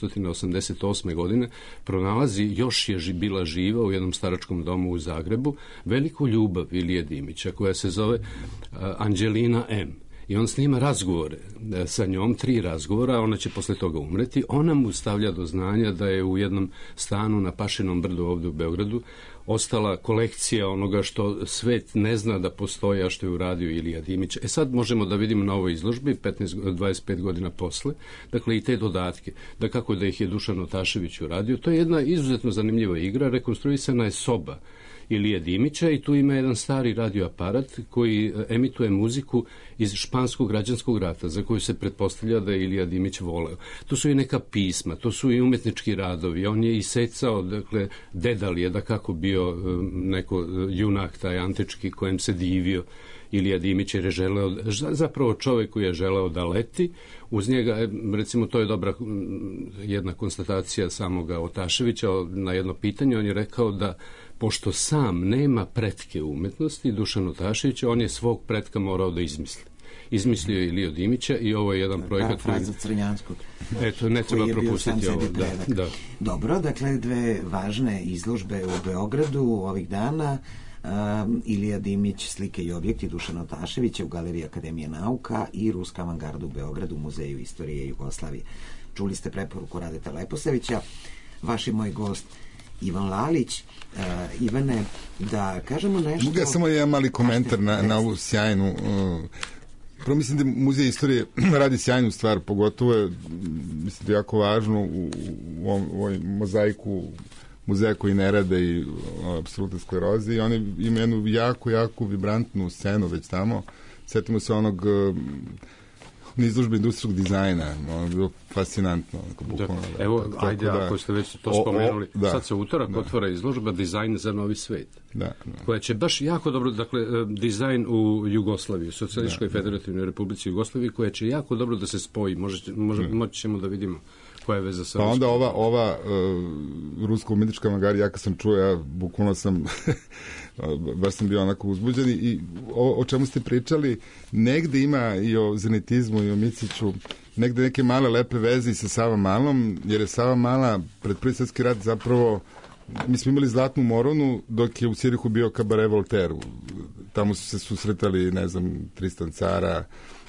1988. godine pronalazi, još je bila živa u jednom staračkom domu u Zagrebu, veliku ljubav Ilije Dimića koja se zove Anđelina M. I on snima razgovore sa njom, 3 razgovora, ona će posle toga umreti. Ona mu stavlja do znanja da je u jednom stanu na Pašinom brdu ovdje u Beogradu ostala kolekcija onoga što svet ne zna da postoji, a što je uradio Ilija Dimić. Sad možemo da vidimo na ovoj izložbi 25 godina posle, dakle i te dodatke, da kako da ih je Dušan Otašević uradio. To je jedna izuzetno zanimljiva igra, rekonstruisana je soba Ilije Dimića i tu ima jedan stari radioaparat koji emituje muziku iz španskog građanskog rata, za koju se pretpostavlja da je Ilija Dimić voleo. To su i neka pisma, to su i umetnički radovi. On je isecao, dakle, Dedal je da kako bio neko junak taj antički kojem se divio Ilija Dimić, jer je želeo, zapravo čovjek koji je želeo da leti. Uz njega, recimo, to je dobra jedna konstatacija samoga Otaševića na jedno pitanje. On je rekao da pošto sam nema pretke umetnosti, Dušan Otašević, on je svog pretka morao da izmisli. Izmislio je Iliju Dimića i ovo je jedan projekat. Fraza Crnjanskog. Eto, ne treba propustiti ovo. Da. Dobro, dakle, 2 važne izložbe u Beogradu ovih dana. Ilija Dimić, slike i objekti Dušana Otaševića u Galeriji Akademije nauka i Ruska avangarda u Beogradu u Muzeju istorije Jugoslavije. Čuli ste preporuku Radeta Leposavića. Vaš i moj gost Ivan Lalić. Ivane, da kažemo nešto... Mogu ja samo jedan mali komentar na ovu sjajnu... Prvo mislim da Muzej istorije radi sjajnu stvar, pogotovo je, mislim da je jako važno u ovoj mozaiku muzeja koji ne rade i apsolutne skleroze, i oni imaju jednu jako vibrantnu scenu već tamo. Sjetimo se onog izložbe industrijskog dizajna, ono je bilo fascinantno. Evo, ajde, ako ste već to spomenuli, sad se utorak otvara izložba Dizajn za novi svet, koja će baš jako dobro, dakle, dizajn u Jugoslaviji, Socijalističkoj federativnoj republici Jugoslaviji, koja će jako dobro da se spoji, moći ćemo da vidimo koja je veza sa... Pa onda ova ruska umetnička avangarda, ja kad sam čuo, ja bukvalno sam baš sam bio onako uzbuđen, i o čemu ste pričali, negde ima i o zenitizmu i o Miciću, negde neke male lepe veze i sa Savamalom, jer je Savamala pred Prvi svjetski rat zapravo, mi smo imali Zlatnu Moronu dok je u Cirihu bio Kabaret Voltaire, tamo su se susretali, ne znam, Tristan Cara,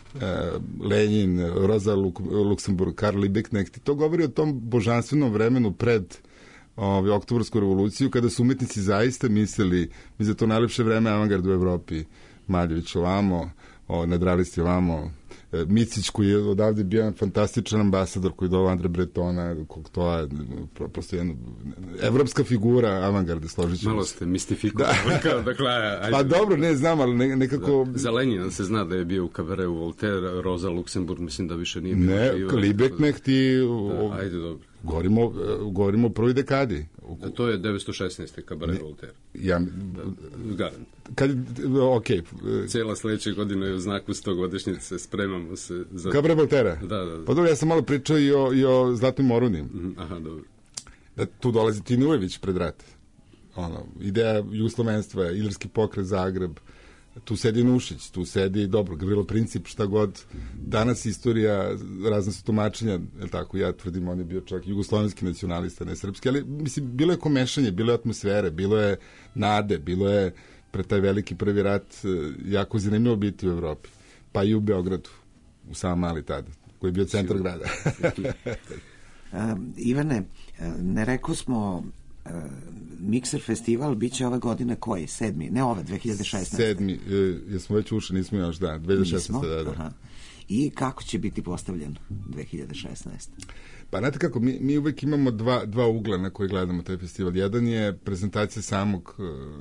Lenin, Rosa Luxemburg, Karl Liebknecht. To govori o tom božanstvenom vremenu pred Oktobarsku revoluciju, kada su umetnici zaista mislili, za to najlepše vreme avangarda u Evropi. Maljević ovamo, Nadralisti ovamo, Micić koji je odavde bio fantastičan ambasador, koji je doveo Andre Bretona, to je prosto jedna evropska figura avangarde, složit ćemo. Malo ste mistifikovali. Pa dobro, ne znam, ali nekako... Za Lenina se zna da je bio u Kabareu Voltaire, Rosa Luxemburg, mislim da više nije bio. Ne, Liebknecht i... Ajde, dobro. Govorimo o prvoj dekadi. A to je 916. Kabaret Voltaire. Garant. Okej. Cijela sljedeća godina je u znaku 100-godišnjice, spremamo se za... Kabaret Voltaire? Da. Pa dobro, ja sam malo pričao i o Zlatnoj Moruni. Aha, dobro. Tu dolazi Tine Ujević pred rat. ideja jugoslovenstva, Ilirski pokret Zagreb, tu sedi Nušić, tu sedi, dobro, Gavrilo Princip, šta god. Danas istorija, razne su tumačenja, je tako, ja tvrdim, on je bio čak jugoslovenski nacionalista, ne srpski, ali mislim, bilo je komešanje, bilo je atmosfere, bilo je nade, bilo je pred taj veliki prvi rat jako zanimljivo biti u Evropi, pa i u Beogradu, u samom Mali tada, koji je bio centar grada. Ivane, ne rekao smo, Mikser festival biće ove godine koji? 7. Ne ove, 2016. 7. Jesmo već ušli, nismo još, 2016. Nismo? Da. Aha. I kako će biti postavljen 2016? Pa znate kako, mi uvek imamo dva ugla na koji gledamo taj festival. Jedan je prezentacija samog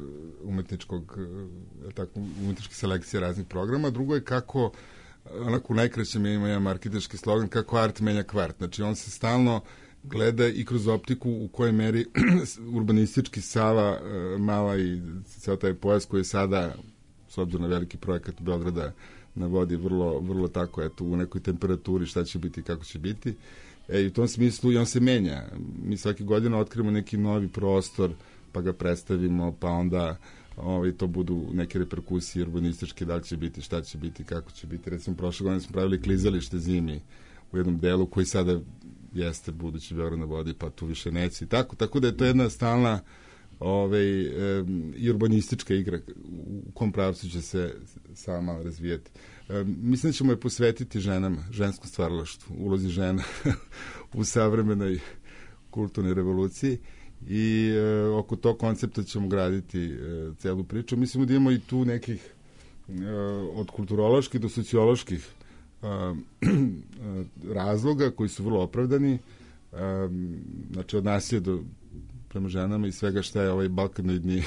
umetničke selekcije raznih programa, drugo je kako, onako u najkraćem ima jedan marketinški slogan, kako art menja kvart. Znači on se stalno gleda i kroz optiku u kojoj meri urbanistički Sava, Mala i ceo taj pojas koji je sada, s obzirom na veliki projekat Beograda na vodi, vrlo tako, eto, u nekoj temperaturi šta će biti, kako će biti. I u tom smislu i on se menja. Mi svake godine otkrivamo neki novi prostor, pa ga predstavimo, pa onda to budu neke reperkusije urbanističke, da li će biti, šta će biti, kako će biti. Recimo, prošle godine smo pravili klizalište zimi u jednom delu koji sada jeste budući Beograd na vodi, pa tu više neće i tako da je to jedna stalna i urbanistička igra u kom pravcu će se sama razvijeti. Mislim da ćemo je posvetiti ženama, ženskom stvaralaštvu, ulozi žena u savremenoj kulturnoj revoluciji i oko tog koncepta ćemo graditi celu priču. Mislimo da imamo i tu nekih od kulturoloških do socioloških razloga koji su vrlo opravdani, znači od nasilja prema ženama i svega šta je ovaj balkanoidni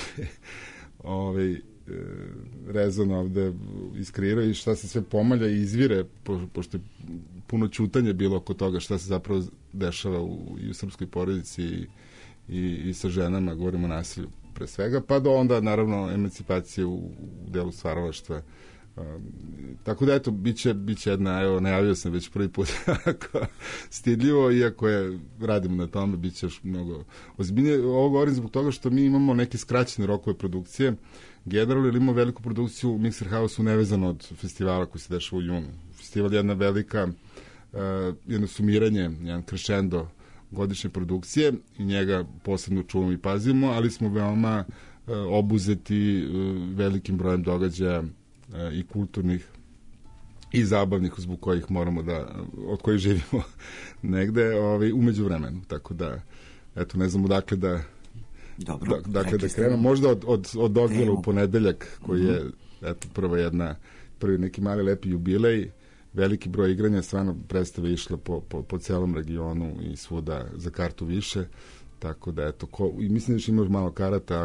rezon ovde iskreirao i šta se sve pomalja i izvire, pošto je puno ćutanja bilo oko toga šta se zapravo dešava i u srpskoj porodici i sa ženama, govorimo o nasilju pre svega, pa do onda naravno emancipacije u delu stvaralaštva. Tako da eto, biće jedna, evo, najavio sam već prvi put stidljivo, iako radimo na tome, biće još mnogo ozbiljnije. Ovo govorim zbog toga što mi imamo neke skraćene rokove produkcije, generalno, ili imamo veliku produkciju u Mixer House-u nevezano od festivala koji se dešava u junu. Festival je jedna velika, jedno sumiranje, jedan crescendo godišnje produkcije i njega posebno čuvamo i pazimo, ali smo veoma obuzeti velikim brojem događaja i kulturnih i zabavnih zbog kojih moramo od kojih živimo negde umeđu vremenu. Tako da, eto, ne znam odakle da krenemo. Možda od dogovora u ponedeljak, koji je, eto, prvi neki mali lepi jubilej, veliki broj igranja, stvarno predstave išla po celom regionu i svuda za kartu više, tako da, eto, i mislim da ima malo karata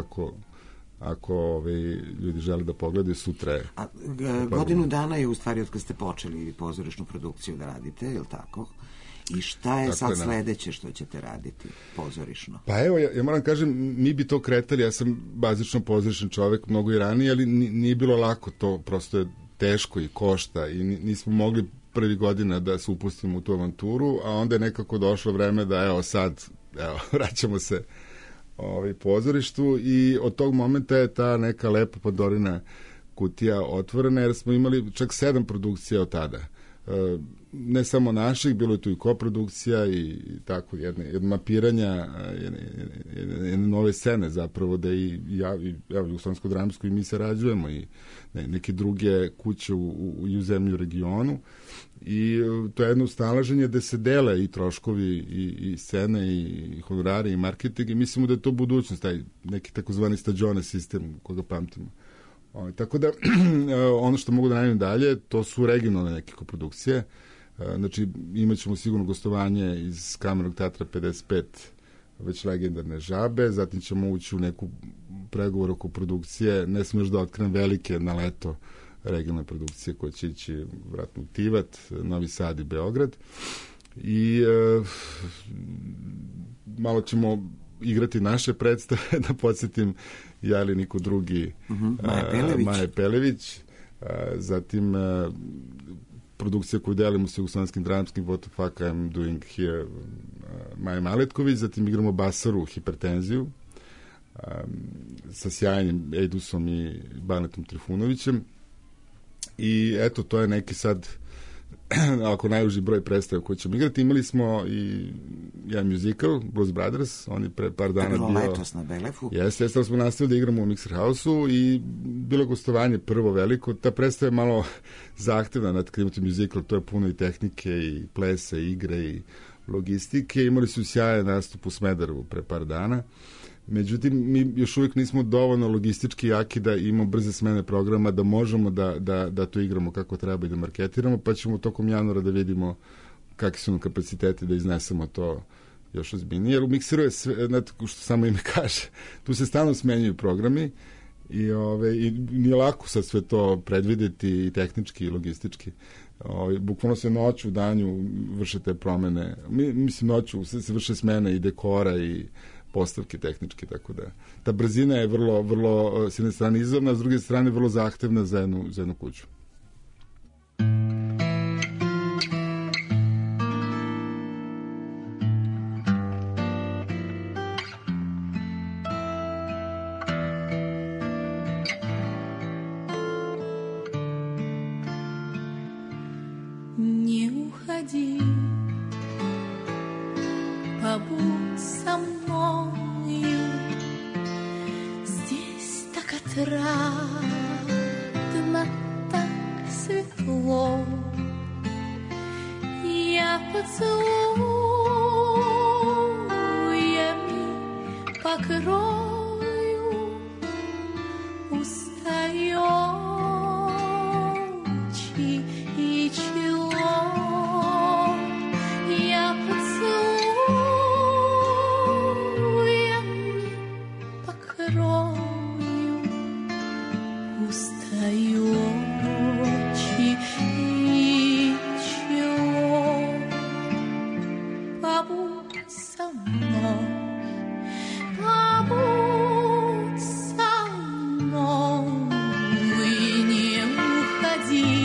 ako ljudi žele da pogledaju sutra je. A godinu dana je u stvari od kad ste počeli pozorišnu produkciju da radite, je li tako? I šta je sad sledeće što ćete raditi pozorišno? Pa evo, ja moram kažem, mi bi to kretali, ja sam bazično pozorišan čovek mnogo i ranije, ali nije bilo lako, to prosto je teško i košta i nismo mogli prvi godina da se upustimo u tu avanturu, a onda je nekako došlo vreme da evo sad, vraćamo se pozorištu i od tog momenta je ta neka lepa Pandorina kutija otvorena, jer smo imali čak 7 produkcija od tada. Ne samo naših, bilo je tu i koprodukcija i tako jedne mapiranja, jedne nove scene zapravo, da i Jugoslovensko dramsko i mi sarađujemo i neke druge kuće u zemlju regionu i to je jedno snalaženje da se dele i troškovi i scene i honorari i marketing i mislimo da je to budućnost, taj neki takozvani stagione sistem koga pamtimo. Tako da, ono što mogu da najavim dalje, to su regionalne neke koprodukcije. Znači, imat ćemo sigurno gostovanje iz Kamernog teatra 55, već legendarne Žabe, zatim ćemo ući u neku pregovor oko produkcije, ne smo još da otkrenem velike na leto regionalne produkcije koje će ići vratno u Tivat, Novi Sad i Beograd. I malo ćemo igrati naše predstave, da podsjetim, ja ili niko drugi, Maja Pelević, zatim produkcija koju delimo sa Jugoslovenskim dramskim What the fuck I'm doing here, Maja Maletković, zatim igramo Basaru Hipertenziju, sa sjajnim Ejdusom i Banetom Trifunovićem. I eto, to je neki sad ako najuži broj predstava koji ćemo igrati. Imali smo i jedan musical, Blues Brothers, on je pre par dana bio... letos na Belefu. Jeste, smo nastavili da igramo u Mixer House-u i bilo gostovanje prvo veliko. Ta predstava je malo zahtevna, nad kad imate musical, to je puno i tehnike, i plesa, i igre, i logistike. Imali su sjajan nastup u Smederevu pre par dana. Međutim, mi još uvijek nismo dovoljno logistički jaki da imamo brze smene programa, da možemo da to igramo kako treba i da marketiramo, pa ćemo tokom januara da vidimo kakvi su nam kapaciteti da iznesemo to još ozbiljnije. Jer u Mikseru je sve, što samo ime kaže, tu se stalno smenjuju programi i nije lako sad sve to predvideti i tehnički i logistički. Bukvalno se noću u danju vrše te promene. Mislim, noću se vrše smene i dekora i postavke tehničke, tako da ta brzina je vrlo s jedne strane izazovna, a s druge strane vrlo zahtevna za jednu kuću. Не уходи, побудь со мною. Здесь так отрадно, так светло. Я поцелуями покрою устающий и чело. Я поцелуями покрою устающий и чело. Побудь со мной, побудь со мной и не уходи.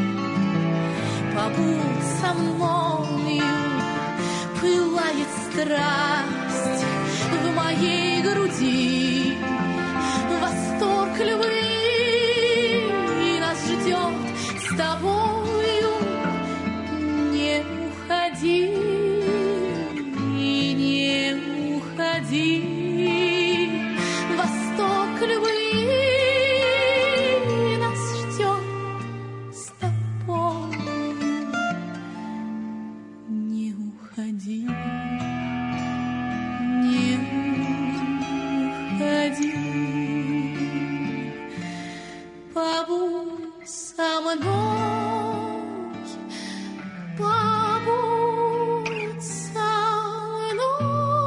Побудь со мною, пылает страсть в моей груди, восторг любви нас ждет с тобою. Не уходи, не уходи, восторг любви нас ждет с тобою. Не уходи, не уходи, побудь со мной, побудь со мной.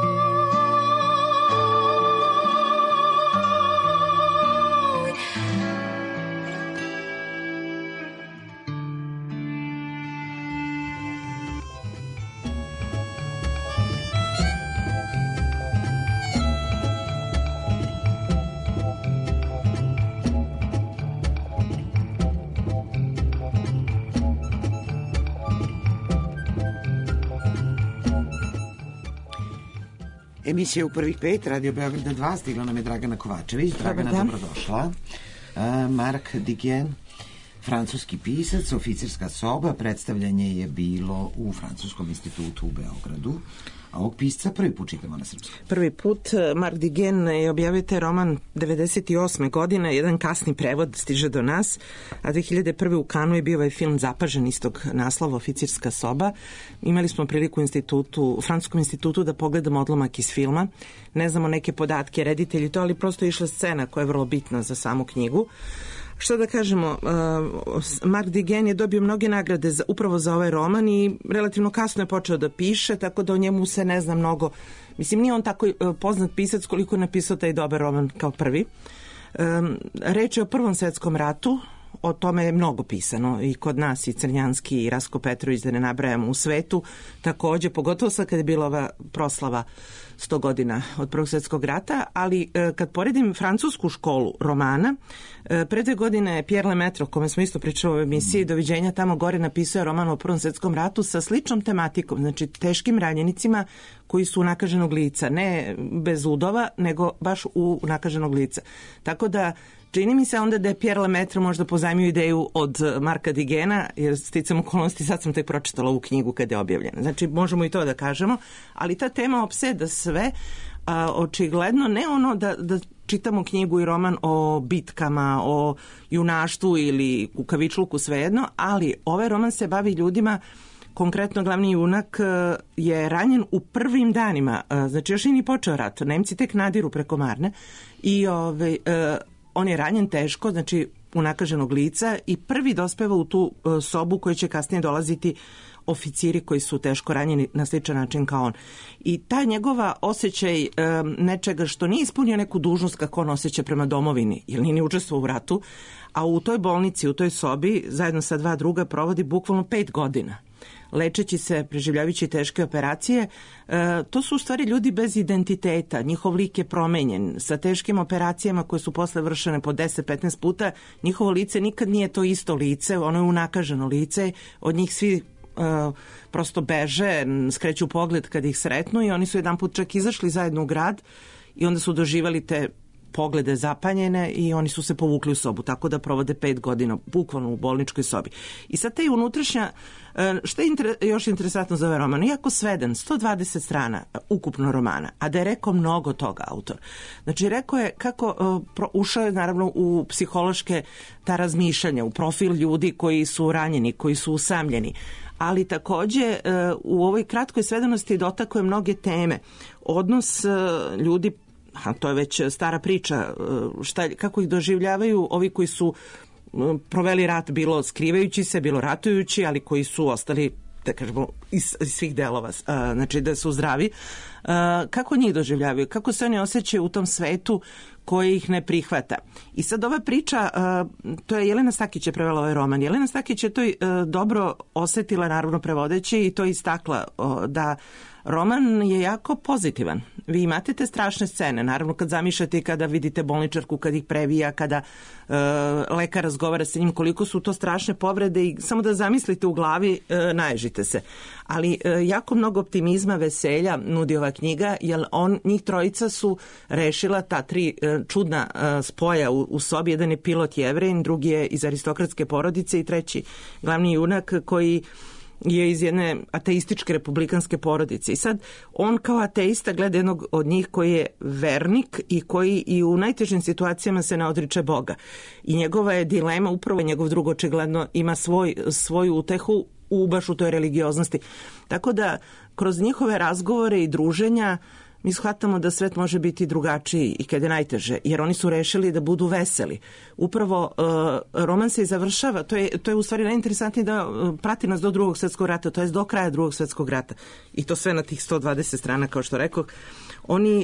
Emisija u prvih 5, Radio Beograda 2, stigla nam je Dragana Kovačević. Dragana, dobrodošla. Mark Diggen, francuski pisac, Oficirska soba, predstavljanje je bilo u Francuskom institutu u Beogradu. A ovog pisca prvi put čitamo na srpskom. Prvi put. Mark Diggen je objavio taj roman 98. godine, jedan kasni prevod stiže do nas, a 2001. u Kanu je bio ovaj film Zapažen istog naslova, Oficirska soba. Imali smo priliku u Francuskom institutu da pogledamo odlomak iz filma. Ne znamo neke podatke, reditelji to, ali prosto je išla scena koja je vrlo bitna za samu knjigu. Što da kažemo, Mark Diggen je dobio mnoge nagrade upravo za ovaj roman i relativno kasno je počeo da piše, tako da o njemu se ne zna mnogo. Mislim, nije on tako poznat pisac koliko je napisao taj dobar roman kao prvi. Reč je o Prvom svetskom ratu, o tome je mnogo pisano i kod nas, i Crnjanski i Rasko Petrović, da ne nabrajamo, u svetu. Takođe, pogotovo sad kad je bila ova proslava 100 godina od Prvog svjetskog rata, ali kad poredim francusku školu romana, pre 2 godine Pierre Lemaitre, o kome smo isto pričali u emisiji Doviđenja tamo gore, napisao roman o Prvom svjetskom ratu sa sličnom tematikom, znači teškim ranjenicima koji su unakaženog lica, ne bez udova, nego baš u unakaženog lica. Tako da čini mi se onda da je Pierre Lemaitre možda pozajmio ideju od Marka Digena, jer sticam okolnosti, sad sam tek pročitala ovu knjigu kada je objavljena. Znači, možemo i to da kažemo, ali ta tema opseda sve, očigledno ne ono da čitamo knjigu i roman o bitkama, o junaštvu ili kukavičluku, svejedno, ali ovaj roman se bavi ljudima. Konkretno glavni junak je ranjen u prvim danima, znači još ni počeo rat, Nemci tek nadiru preko Marne i on je ranjen teško, znači unakaženog lica, i prvi dospeva u tu sobu koju će kasnije dolaziti oficiri koji su teško ranjeni na sličan način kao on. I taj njegova osjećaj nečega što nije ispunio neku dužnost kako on osjeća prema domovini, jer nije ni učestvovao u ratu, a u toj bolnici, u toj sobi, zajedno sa 2 druga, provodi bukvalno 5 godina. Lečeći se, preživljavajući teške operacije, to su u stvari ljudi bez identiteta, njihov lik je promenjen, sa teškim operacijama koje su posle vršene po 10-15 puta, njihovo lice nikad nije to isto lice, ono je unakaženo lice, od njih svi prosto beže, skreću pogled kad ih sretnu i oni su jedan put čak izašli zajedno u grad i onda su doživali te poglede zapanjene i oni su se povukli u sobu, tako da provode 5 godina bukvalno u bolničkoj sobi. I sad taj unutrašnja, što je još interesantno za ovaj roman, iako sveden, 120 strana ukupno romana, a da je rekao mnogo toga autor. Znači rekao je kako ušao je naravno u psihološke ta razmišljanja, u profil ljudi koji su ranjeni, koji su usamljeni, ali takođe u ovoj kratkoj svedenosti dotakao je mnoge teme. Odnos ljudi, to je već stara priča, kako ih doživljavaju ovi koji su proveli rat, bilo skrivajući se, bilo ratujući, ali koji su ostali, da kažemo, iz svih delova, znači da su zdravi. Kako njih doživljavaju, kako se oni osjećaju u tom svetu koji ih ne prihvata. I sad ova priča, to je Jelena Stakić je prevela ovaj roman. Jelena Stakić je to dobro osetila, naravno prevodeći, i to istakla da roman je jako pozitivan. Vi imate te strašne scene, naravno kad zamišljate i kada vidite bolničarku, kad ih previja, kada lekar razgovara sa njim, koliko su to strašne povrede i samo da zamislite u glavi, naježite se. Ali jako mnogo optimizma, veselja nudi ova knjiga, jer njih trojica su rešila ta 3 čudna spoja u sobi. Jedan je pilot Jevrejin, drugi je iz aristokratske porodice i treći glavni junak koji je iz jedne ateističke republikanske porodice. I sad on kao ateista gleda jednog od njih koji je vernik i koji i u najtežim situacijama se ne odriče Boga. I njegova je dilema, upravo njegov drug očigledno ima svoju utehu baš u toj religioznosti. Tako da kroz njihove razgovore i druženja mi shvatamo da svet može biti drugačiji i kad je najteže, jer oni su rešili da budu veseli. Upravo roman se i završava, to je u stvari najinteresantnije da prati nas do Drugog svjetskog rata, to je do kraja Drugog svjetskog rata. I to sve na tih 120 strana, kao što rekao. Oni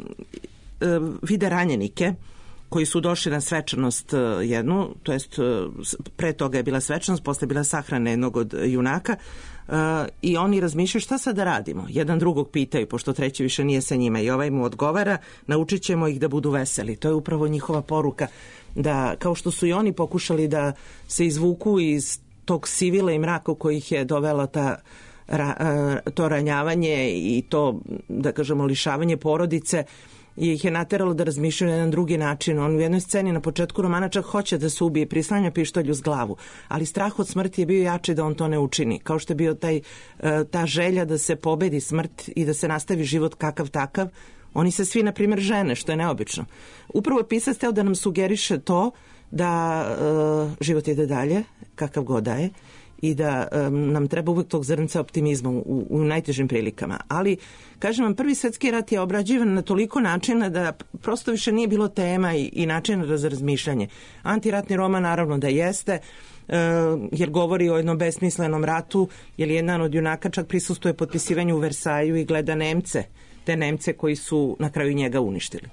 vide ranjenike koji su došli na svečanost jednu, to jest pre toga je bila svečanost, posle je bila sahrana jednog od junaka, i oni razmišljaju šta sad da radimo. Jedan drugog pitaju, pošto treći više nije sa njima, i ovaj mu odgovara, naučit ćemo ih da budu veseli. To je upravo njihova poruka, da kao što su i oni pokušali da se izvuku iz tog sivila i mraka u koji ih je dovela to ranjavanje i to, da kažemo, lišavanje porodice, ih je nateralo da razmišljaju na jedan drugi način. On u jednoj sceni na početku romana čak hoće da se ubije, prislanja pištolj uz glavu, ali strah od smrti je bio jači da on to ne učini. Kao što je bio ta želja da se pobedi smrt i da se nastavi život kakav takav, oni se svi, na primjer, žene, što je neobično. Upravo je pisac hteo da nam sugeriše to da život ide dalje, kakav god da je, i da nam treba uvek tog zrnca optimizma u najtežim prilikama. Ali, kažem vam, Prvi svjetski rat je obrađivan na toliko načina da prosto više nije bilo tema i načina za razmišljanje. Antiratni roman naravno da jeste, jer govori o jednom besmislenom ratu, jer jedan od junaka čak prisustuje potpisivanju u Versaju i gleda Nemce, te Nemce koji su na kraju njega uništili.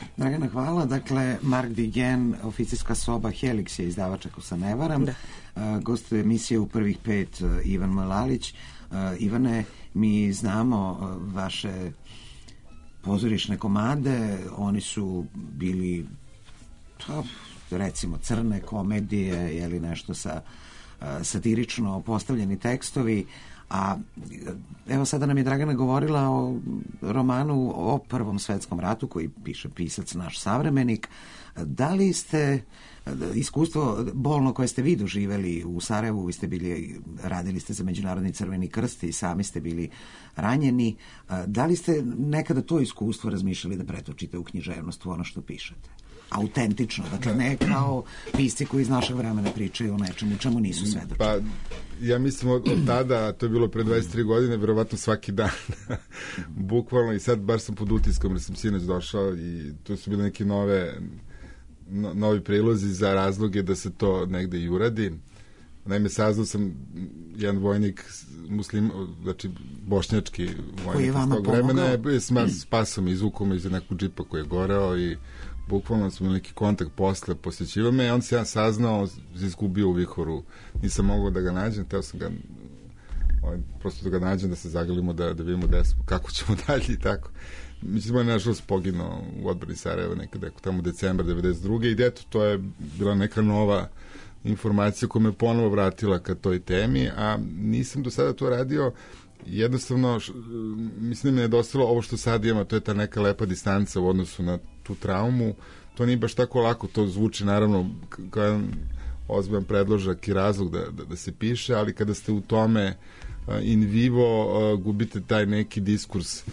Dragana, hvala. Dakle, Mark Digen, oficirska soba Helix je izdavač, ako se ne varam. Gostuje emisije u prvih 5 Ivan Malalić. Ivane, mi znamo vaše pozorišne komade, oni su bili recimo crne komedije ili nešto sa satirično postavljeni tekstovi, a evo sada nam je Dragana govorila o romanu o Prvom svetskom ratu koji piše pisac naš savremenik. Da li ste iskustvo bolno koje ste vi doživeli u Sarajevu, vi ste radili ste za Međunarodni crveni krst i sami ste bili ranjeni, da li ste nekada to iskustvo razmišljali da pretočite u književnost, u ono što pišete? Autentično, dakle ne kao pisci koji iz našeg vremena pričaju o nečemu, čemu nisu svedočili. Pa, ja mislim od tada, to je bilo pre 23 godine, verovatno svaki dan. Bukvalno, i sad baš sam pod utiskom, jer sam sinoć došao i tu su bili neki novi prilozi za razloge da se to negde i uradi. Naime, saznao sam jedan vojnik znači bošnjački vojnik iz tog vremena je spasao me, izvukao me iz nekog džipa koji je goreo i bukvalno smo imali neki kontakt posle, posjećivao me i on se ja saznao, se izgubio u vihoru. Nisam mogao da ga nađem, teo sam ga prosto da ga nađem, da se zagrlimo, da vidimo kako ćemo dalje i tako. Mislim, on je nažalost poginuo u odbrani Sarajeva nekada, tamo decembar 92. I eto, to je bila neka nova informacija koja me ponovo vratila ka toj temi, a nisam do sada to radio. Jednostavno, mislim da mi je nedostalo ovo što sad imamo, to je ta neka lepa distanca u odnosu na tu traumu. To nije baš tako lako, to zvuči naravno kao jedan ozbiljan predložak i razlog da se piše, ali kada ste u tome in vivo, gubite taj neki diskurs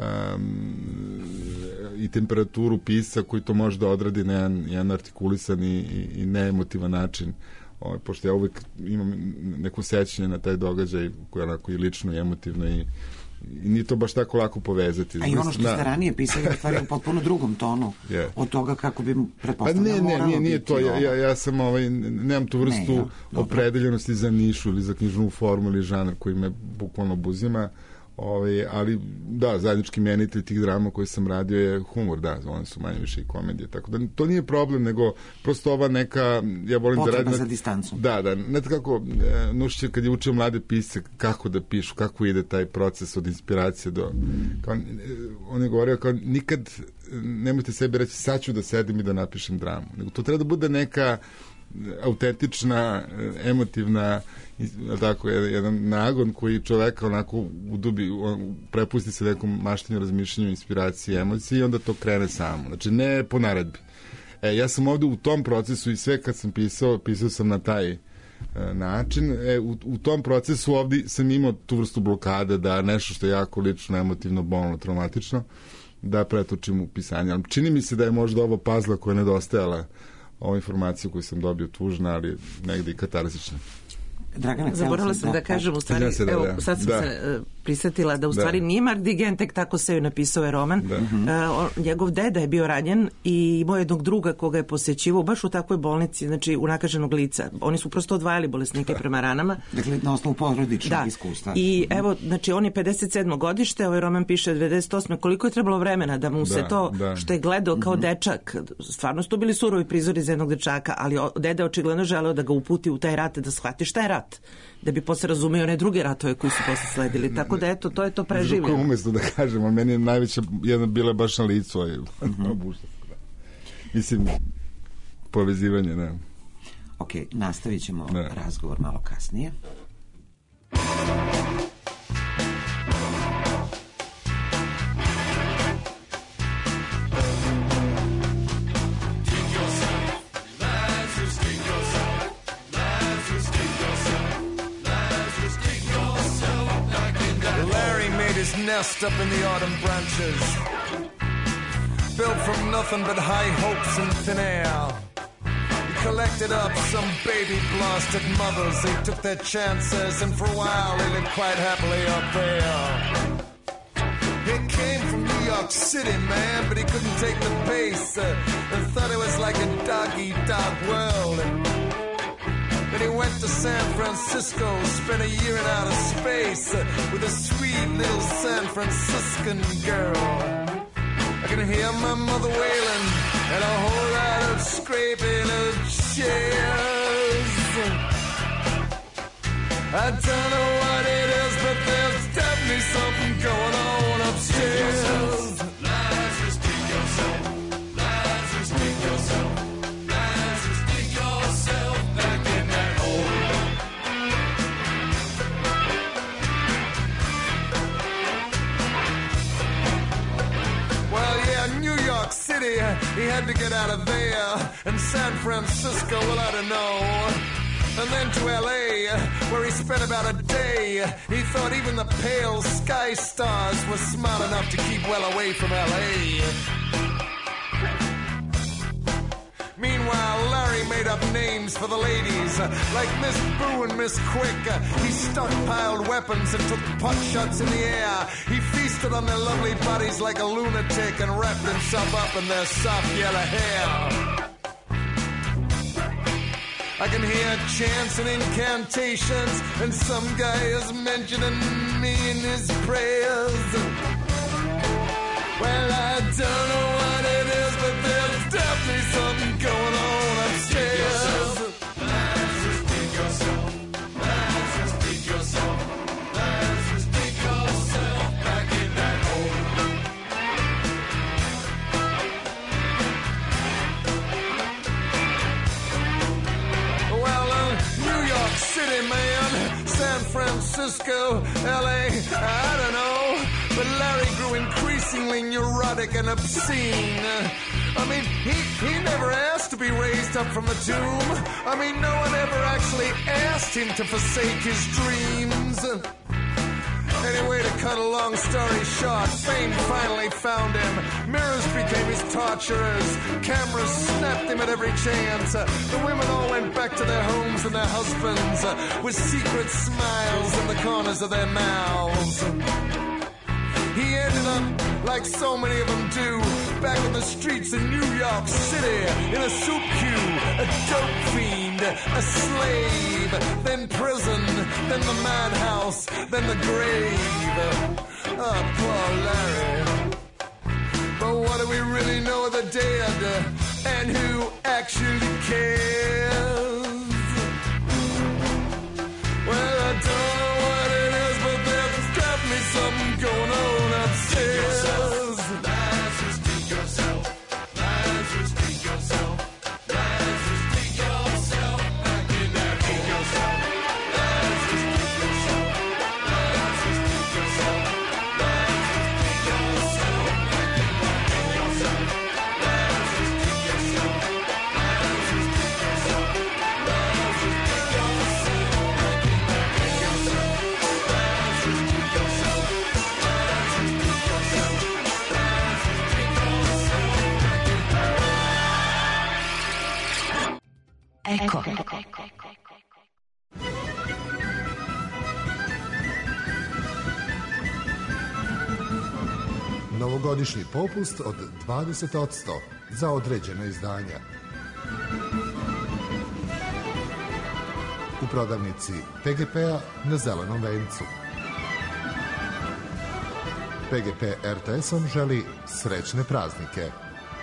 i temperaturu pisca koji to može da odradi na jedan artikulisan i neemotivan način. Pošto ja uvijek imam neko sećanje na taj događaj koji je onako i lično i emotivno i nije to baš tako lako povezati. A i ono što ste ranije pisali u potpuno drugom tonu od toga kako bi pretpostavljamo moralo biti. Nije to. Ja sam, nemam tu vrstu opredeljenosti za nišu ili za knjižnu formu ili žanr koji me bukvalno obuzima. Ali da, zajednički menitelj tih drama koje sam radio je humor, da, one su manje više i komedije, tako da to nije problem, nego prosto ova neka, ja volim da radim... Potreba za distancu. Da, ne kako, Nušić kad je učio mlade pisce kako da pišu, kako ide taj proces od inspiracije do... On je govorio kao nikad nemojte sebi reći sad ću da sedim i da napišem dramu, nego to treba da bude neka autentična, emotivna, tako, jedan nagon koji čoveka onako udubi, prepusti se nekom maštanju, razmišljanju, inspiraciji, emociji i onda to krene samo. Znači, ne po naredbi. Ja sam ovde u tom procesu i sve kad sam pisao sam na taj način. U tom procesu ovde sam imao tu vrstu blokade da nešto što je jako lično, emotivno, bolno, traumatično, da pretočim u pisanje. Ali čini mi se da je možda ovo pazla koja je nedostajala ovu informaciju koju sam dobio tužna, ali negde i katarzična. Zaboravila sam da kažem, u stvari, sad sam se prisetila da u stvari nije Mark Digen tek tako se napisao je roman. Njegov deda je bio ranjen i imao jednog druga koga je posjećivao baš u takvoj bolnici, znači u nakaženog lica. Oni su prosto odvajali bolesnike prema ranama. Dakle, na osnovu porodičnog iskustva. I evo, znači on je 57. godište, ovaj roman piše 98. Koliko je trebalo vremena da mu se to što je gledao kao dečak, stvarno su to bili surovi prizori za jednog dečaka, ali deda očigledno želeo da ga uputi u taj rat, da shvati šta je rat, da bi posle razumeo one druge ratove koji su posle sledili. Tako da eto, to je to preživljeno. Umesto da kažem, ali meni je najveća jedna bila baš na licu. Mislim, povezivanje, ne. Ok, nastavit ćemo razgovor malo kasnije. Nest up in the autumn branches, built from nothing but high hopes and thin air. He collected up some baby blasted mothers. They took their chances, and for a while they lived quite happily up there. He came from New York City, man, but he couldn't take the pace. And thought it was like a dog-eat-dog world. Then he went to San Francisco, spent a year in outer space with a sweet little San Franciscan girl. I can hear my mother wailing and a whole lot of scraping of chairs. I don't know what it is, but there's definitely something going on upstairs. Lazarus, dig yourself. Lazarus, dig yourself. Lazarus, dig yourself back in that hole. Well, yeah, New York City, he had to get out of there. And San Francisco, well, I don't know. And then to L.A., where he spent about a day. He thought even the pale sky stars were smart enough to keep well away from L.A. Meanwhile, Larry made up names for the ladies, like Miss Boo and Miss Quick. He stockpiled weapons and took pot shots in the air. He feasted on their lovely bodies like a lunatic and wrapped himself up in their soft yellow hair. I can hear chants and incantations, and some guy is mentioning me in his prayers. Well, I don't know what it is, but there's definitely something going on upstairs. Lazarus, dig yourself. Lazarus, dig yourself. Lazarus, dig yourself back in that hole. New York City, man, San Francisco, L.A., I don't know, but Larry grew increasingly neurotic and obscene. I mean, he never asked to be raised up from the tomb. I mean, no one ever actually asked him to forsake his dreams. Anyway, to cut a long story short, fame finally found him. Mirrors became his torturers. Cameras snapped him at every chance. The women all went back to their homes and their husbands with secret smiles in the corners of their mouths. He ended up, like so many of them do, back in the streets of New York City, in a soup queue, a dope fiend, a slave, then prison, then the madhouse, then the grave. Oh, poor Larry. But what do we really know of the dead, and who actually cares? Well, I don't know what it is, but there's definitely something going on upstairs. Lazarus, dig yourself. Lazarus, dig yourself. Lazarus, dig yourself back in that hole. Lazarus, dig yourself. Lazarus, dig yourself. Lazarus, dig yourself back in that hole. Lazarus, dig yourself. Lazarus, dig yourself. Lazarus, dig yourself back in that Eko. Novogodišnji popust od 20% za određena izdanja. U prodavnici PGP-a na Zelenom vencu. PGP RTS-om želi srećne praznike.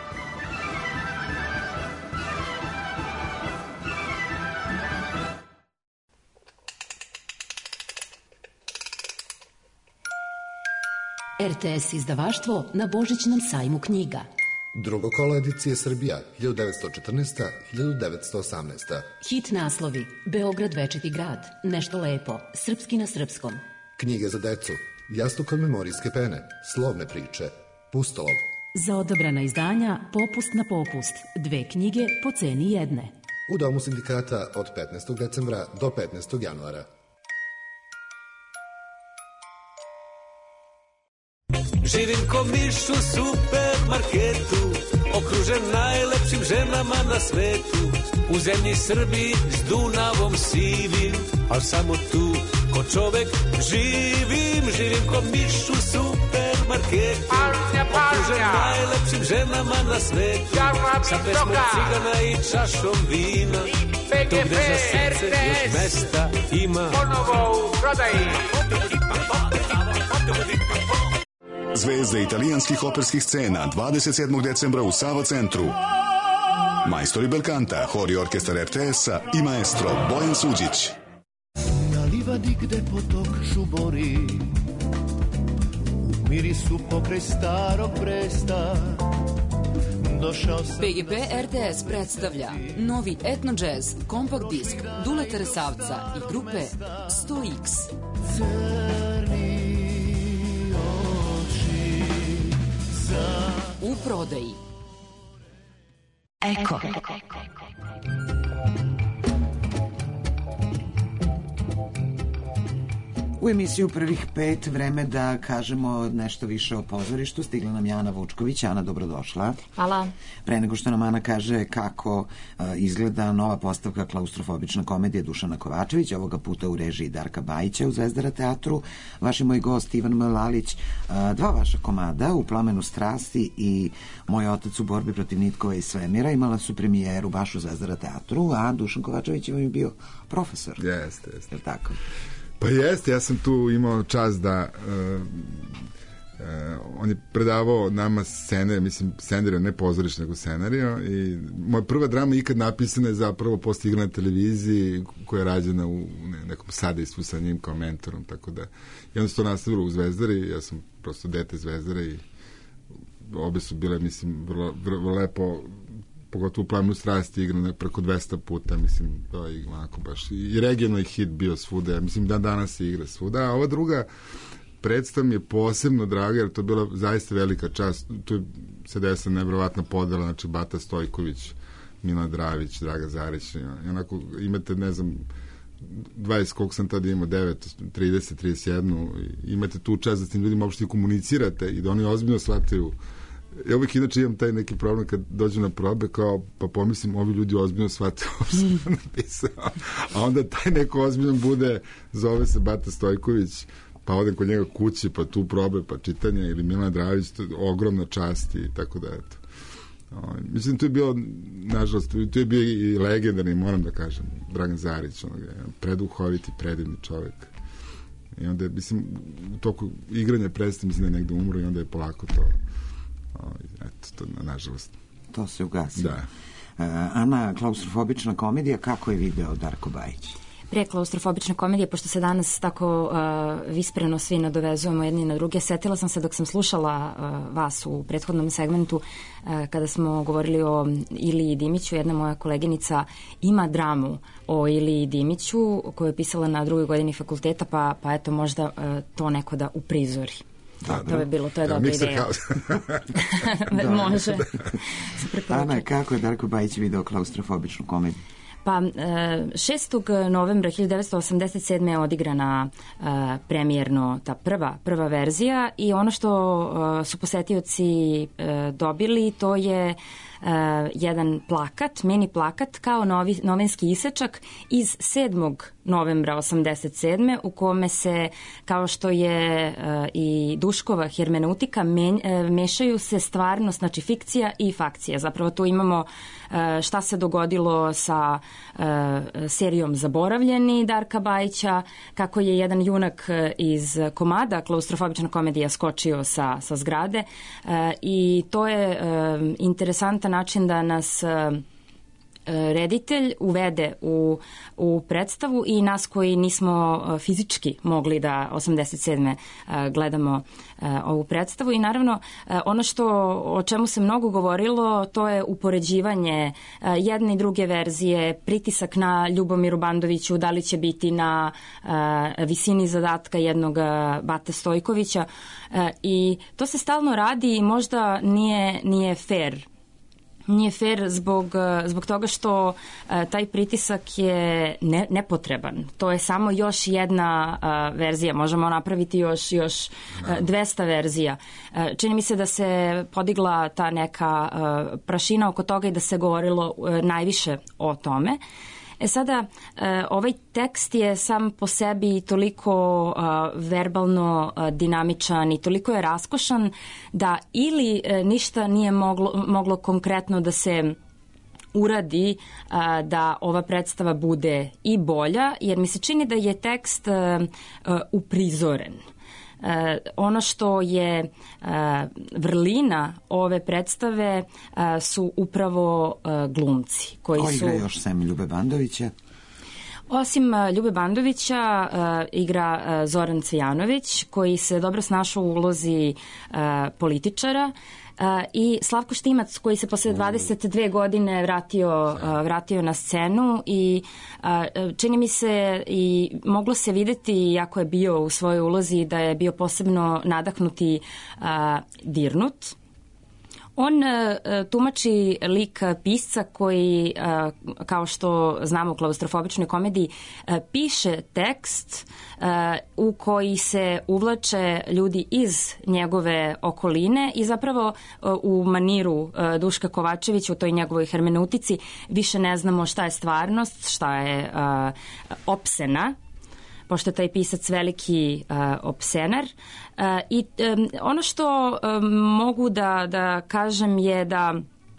RTS izdavaštvo na Božićnom sajmu knjiga. Drugo kolo edicije Srbija, 1914. 1918. Hit naslovi: Beograd večiti grad, Nešto lepo, Srpski na srpskom. Knjige za decu, Jastuk od memorijske pene, Slovne priče, Pustolov. Za odabrana izdanja Popust na popust, 2 knjige po ceni jedne. U Domu sindikata od 15. decembra do 15. januara. Živim ko miš u supermarketu, okružen najlepšim ženama na svetu. U zemlji Srbiji s Dunavom sivim, al samo tu ko čovek živim. Živim ko miš u supermarketu, okružen najlepšim ženama na svetu. Sa pesmom cigana i čašom vina, tu gde za srce još mesta ima. Ponovo u prodaji. Zvezde italijanskih operskih scena 27. decembra u Sava centru. Majstori belkanta, hor i orkestar RTS-a i maestro Bojan Suđić. Na livadi gde potok žubori, u mirisu pokraj starog Bresta, PGP RTS predstavlja novi etno jazz kompakt disk Duleta Resavca i grupe 100X. U prodaji Eko. U emisiju prvih 5 vreme da kažemo nešto više o pozorištu. Stigla nam je Ana Vučković. Ana, dobrodošla. Hvala. Pre nego što nam Ana kaže kako izgleda nova postavka klaustrofobična komedija Dušana Kovačevića, ovoga puta u režiji Darka Bajića u Zvezdara teatru, vaš i moj gost Ivan M. Lalić, dva vaša komada, U plamenu strasti i Moj otac u borbi protiv nitkova iz svemira, imala su premijeru baš u Zvezdara teatru, a Dušan Kovačević vam je bio profesor. Jeste. Je li tako? Pa jeste, ja sam tu imao čast da on je predavao nama scenarij, mislim scenarij, ne pozorište, nego scenario, i moja prva drama ikad napisana je zapravo posle igra na televiziji koja je rađena u nekom sadejstvu sa njim kao mentorom, tako da i onda se to nastavilo u Zvezdari, ja sam prosto dete Zvezdara i obe su bile, mislim, vrlo lepo, pogotovo u Plamenu strasti igrane preko 200 puta, mislim, to je onako baš i regionalni hit bio svuda, mislim da danas se igra svuda, a ova druga predstava mi je posebno draga, jer to je bila zaista velika čast, tu se desila nevjerovatna podela, znači Bata Stojković, Milan Dravić, Draga Zarić, i onako imate, ne znam, 20, koliko sam tada imao, 9, 30, 31, imate tu čast da s tim ljudima uopšte komunicirate i da oni ozbiljno shvataju. Ja uvijek inače imam taj neki problem kad dođu na probe, kao, pa pomislim, ovi ljudi ozbiljno shvataju ovo što sam napisao. A onda taj neko ozbiljan bude, zove se Bata Stojković, pa odem kod njega kući, pa tu probe, pa čitanje, ili Milan Dravić, to je ogromna čast i tako da, eto. Mislim, tu je bio, nažalost, tu je bio i legendarni, moram da kažem, Dragan Zarić, preduhoviti, predivni čovek. I onda, mislim, u toku igranja predstave, mislim da je negde umro i onda je polako to, eto, to, nažalost. To se ugasi. Da. Ana, klaustrofobična komedija, kako je video Darko Bajić? Pre klaustrofobične komedije, pošto se danas tako vispreno svi nadovezujemo jedni na druge, setila sam se dok sam slušala vas u prethodnom segmentu, kada smo govorili o Iliji Dimiću, jedna moja koleginica ima dramu o Iliji Dimiću koju je pisala na 2. godini fakulteta, pa eto možda to neko da uprizori. To je bilo, to je dobra ideja. Može. Ana, kako je Darko Bajić video klaustrofobičnu komediju? Pa 6. novembra 1987. je odigrana premijerno ta prva verzija i ono što su posetioci dobili, to je jedan plakat, mini plakat kao novinski isečak iz 7. novembra 87. u kome se, kao što je i Duškova hermeneutika, mešaju se stvarnost, znači fikcija i fakcija. Zapravo tu imamo šta se dogodilo sa serijom Zaboravljeni Darka Bajića, kako je jedan junak iz komada klaustrofobična komedija skočio sa zgrade i to je interesantan način da nas reditelj uvede u predstavu i nas koji nismo fizički mogli da 87. gledamo ovu predstavu. I naravno ono o čemu se mnogo govorilo, to je upoređivanje jedne i druge verzije, pritisak na Ljubomiru Bandoviću, da li će biti na visini zadatka jednog Bate Stojkovića, i to se stalno radi i možda nije fair. Nije fair zbog toga što taj pritisak je nepotreban. To je samo još jedna verzija. Možemo napraviti još 200 verzija. Čini mi se da se podigla ta neka prašina oko toga i da se govorilo najviše o tome. Sada, ovaj tekst je sam po sebi toliko verbalno dinamičan i toliko je raskošan da ili ništa nije moglo konkretno da se uradi da ova predstava bude i bolja, jer mi se čini da je tekst uprizoren. ono što je vrlina ove predstave su upravo glumci koji Ko igra su... još sem Ljube Bandovića? Osim Ljube Bandovića igra Zoran Cvijanović koji se dobro snašao u ulozi političara i Slavko Štimac koji se posle 22 godine vratio na scenu i čini mi se i moglo se videti jako je bio u svojoj ulozi da je bio posebno nadahnut i dirnut. On tumači lik pisca koji, kao što znamo u klaustrofobičnoj komediji, piše tekst u koji se uvlače ljudi iz njegove okoline i zapravo u maniru Duška Kovačevića u toj njegovoj hermeneutici više ne znamo šta je stvarnost, šta je opsena, pošto je taj pisac veliki opsenar. I ono što mogu da kažem je da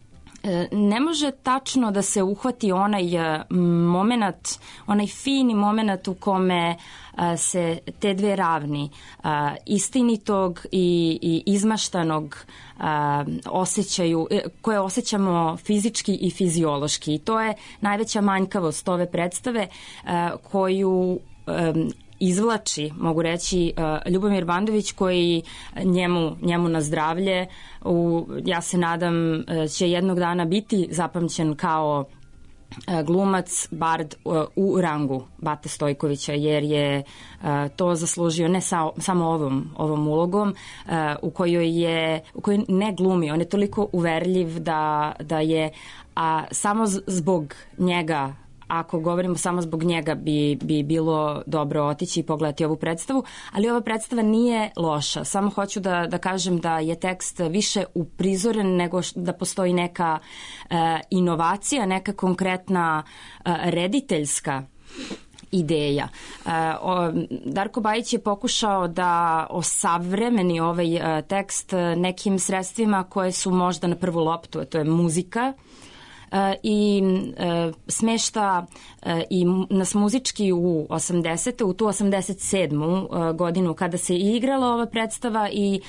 ne može tačno da se uhvati onaj moment, onaj fini moment u kome se te dve ravni istinitog i izmaštanog osjećaju, koje osjećamo fizički i fiziološki. I to je najveća manjkavost ove predstave koju izvlači, mogu reći, Ljubomir Bandović koji njemu na zdravlje, ja se nadam će jednog dana biti zapamćen kao glumac, bard u rangu Bate Stojkovića, jer je to zaslužio ne samo ovom ulogom u kojoj ne glumi, on je toliko uverljiv da je samo zbog njega, ako govorimo samo zbog njega bi bilo dobro otići i pogledati ovu predstavu, ali ova predstava nije loša. Samo hoću da kažem da je tekst više uprizoren nego da postoji neka inovacija, neka konkretna rediteljska ideja. Darko Bajić je pokušao da osavremeni ovaj tekst nekim sredstvima koje su možda na prvu loptu, a to je muzika, i smešta i nas muzički u 80. u tu 87. godinu kada se igrala ova predstava i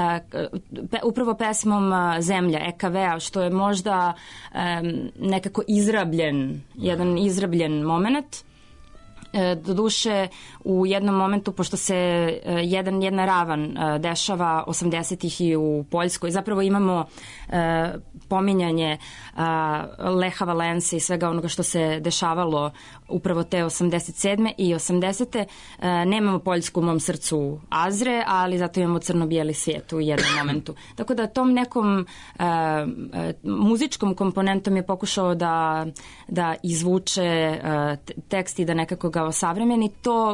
upravo pesmom Zemlja EKV-a, što je možda nekako jedan izrabljen moment. Doduše u jednom momentu, pošto se jedna ravan dešava 80-ih i u Poljskoj, zapravo imamo pominjanje Leha Valense i svega onoga što se dešavalo upravo te 87. i 80. Nemamo Poljsku u mom srcu Azre, ali zato imamo crno-bijeli svijet u jednom momentu. Tako da tom nekom muzičkom komponentom je pokušao da izvuče tekst i da nekako ga osavremeni. To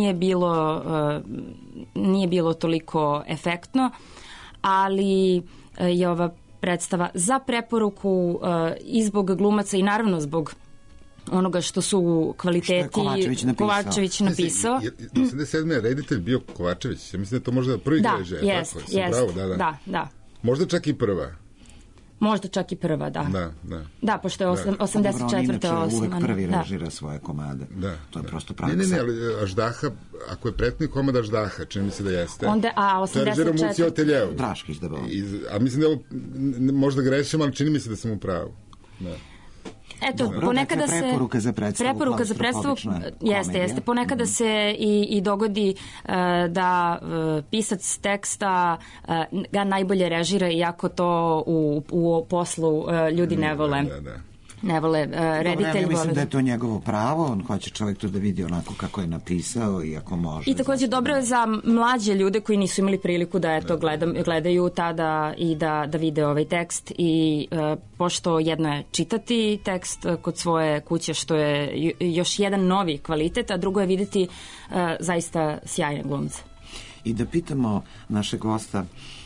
nije bilo toliko efektno, ali je ova predstava za preporuku i zbog glumaca i naravno zbog onoga što su kvaliteti Kovačević napisao. 87. je reditelj bio Kovačević. Ja mislim da to možda prvi režija. Da. Možda čak i prva. Možda čak i prva, da. Da, pošto je 84. On uvek prvi režira svoje komade. To je prosto praksa. Ne, ali Aždaha, ako je pretni komad Aždaha, čini mi se da jeste. Onda, 84. Draškić da bilo. A mislim da možda grešim, ali čini mi se da sam u pravu. Eto, ponekada se... Preporuka za predstavu jeste. Ponekada se i dogodi da pisac teksta ga najbolje režira, iako to u poslu ljudi ne vole. Ne vole reditelj. Ja mislim da je to njegovo pravo, on hoće čovjek to da vidi onako kako je napisao i ako može. I također dobro je za mlađe ljude koji nisu imali priliku da gledaju tada i da vide ovaj tekst i pošto jedno je čitati tekst kod svoje kuće, što je još jedan novi kvalitet, a drugo je vidjeti zaista sjajne glumce. I da pitamo našeg gosta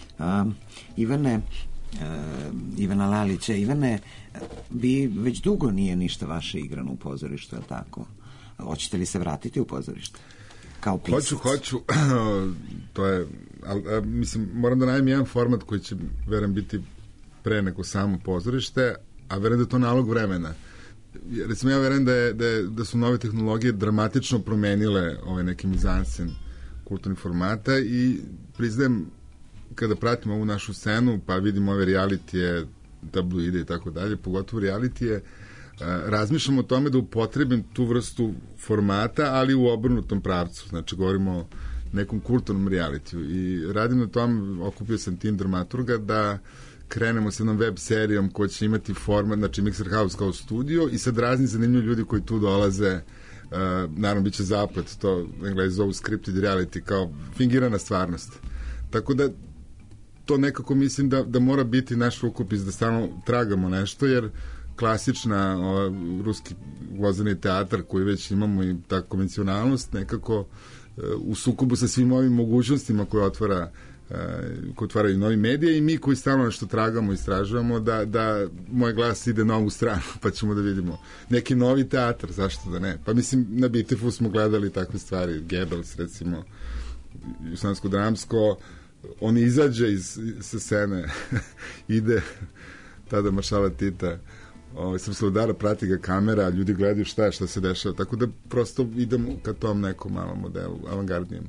Ivana Lalića. Ivane, vi već dugo nije ništa vaše igrano u pozorištu, je li tako? Hoćete li se vratiti u pozorište? Kao pisac? Hoću. To je, mislim, moram da najem jedan format koji će, verujem, biti pre nego samo pozorište, a verujem da je to nalog vremena. Recimo, ja verujem da su nove tehnologije dramatično promenile ovaj neki mizansen kulturnih formata i priznajem kada pratimo ovu našu scenu, pa vidimo ove realitije, tabloide i tako dalje, pogotovo realitije, razmišljam o tome da upotrebim tu vrstu formata, ali u obrnutom pravcu. Znači, govorimo o nekom kulturnom realitiju. I radim na tom, okupio sam tim dramaturga da krenemo s jednom web serijom koja će imati format, znači Mixer House kao studio i sad razni zanimljivi ljudi koji tu dolaze, naravno bit će zaplet, to Englezi zovu scripted reality, kao fingirana stvarnost. Tako da to nekako mislim da mora biti naš rukopis, da stalno tragamo nešto, jer klasična ruski glazbeni teatar koji već imamo i ta konvencionalnost nekako u sukobu sa svim ovim mogućnostima koje otvaraju novi medije i mi koji stalno nešto tragamo i istražujemo da moj glas ide na ovu stranu, pa ćemo da vidimo neki novi teatar, zašto da ne. Pa mislim, na BTF-u smo gledali takve stvari, Goebbels recimo, Jugoslavsko-dramsko, on izađe sa scene, ide tada maršala Tita, srpskog udara, prati ga kamera, ljudi gledaju šta se dešava, tako da prosto idemo ka tom nekom malom modelu, avangardnijem.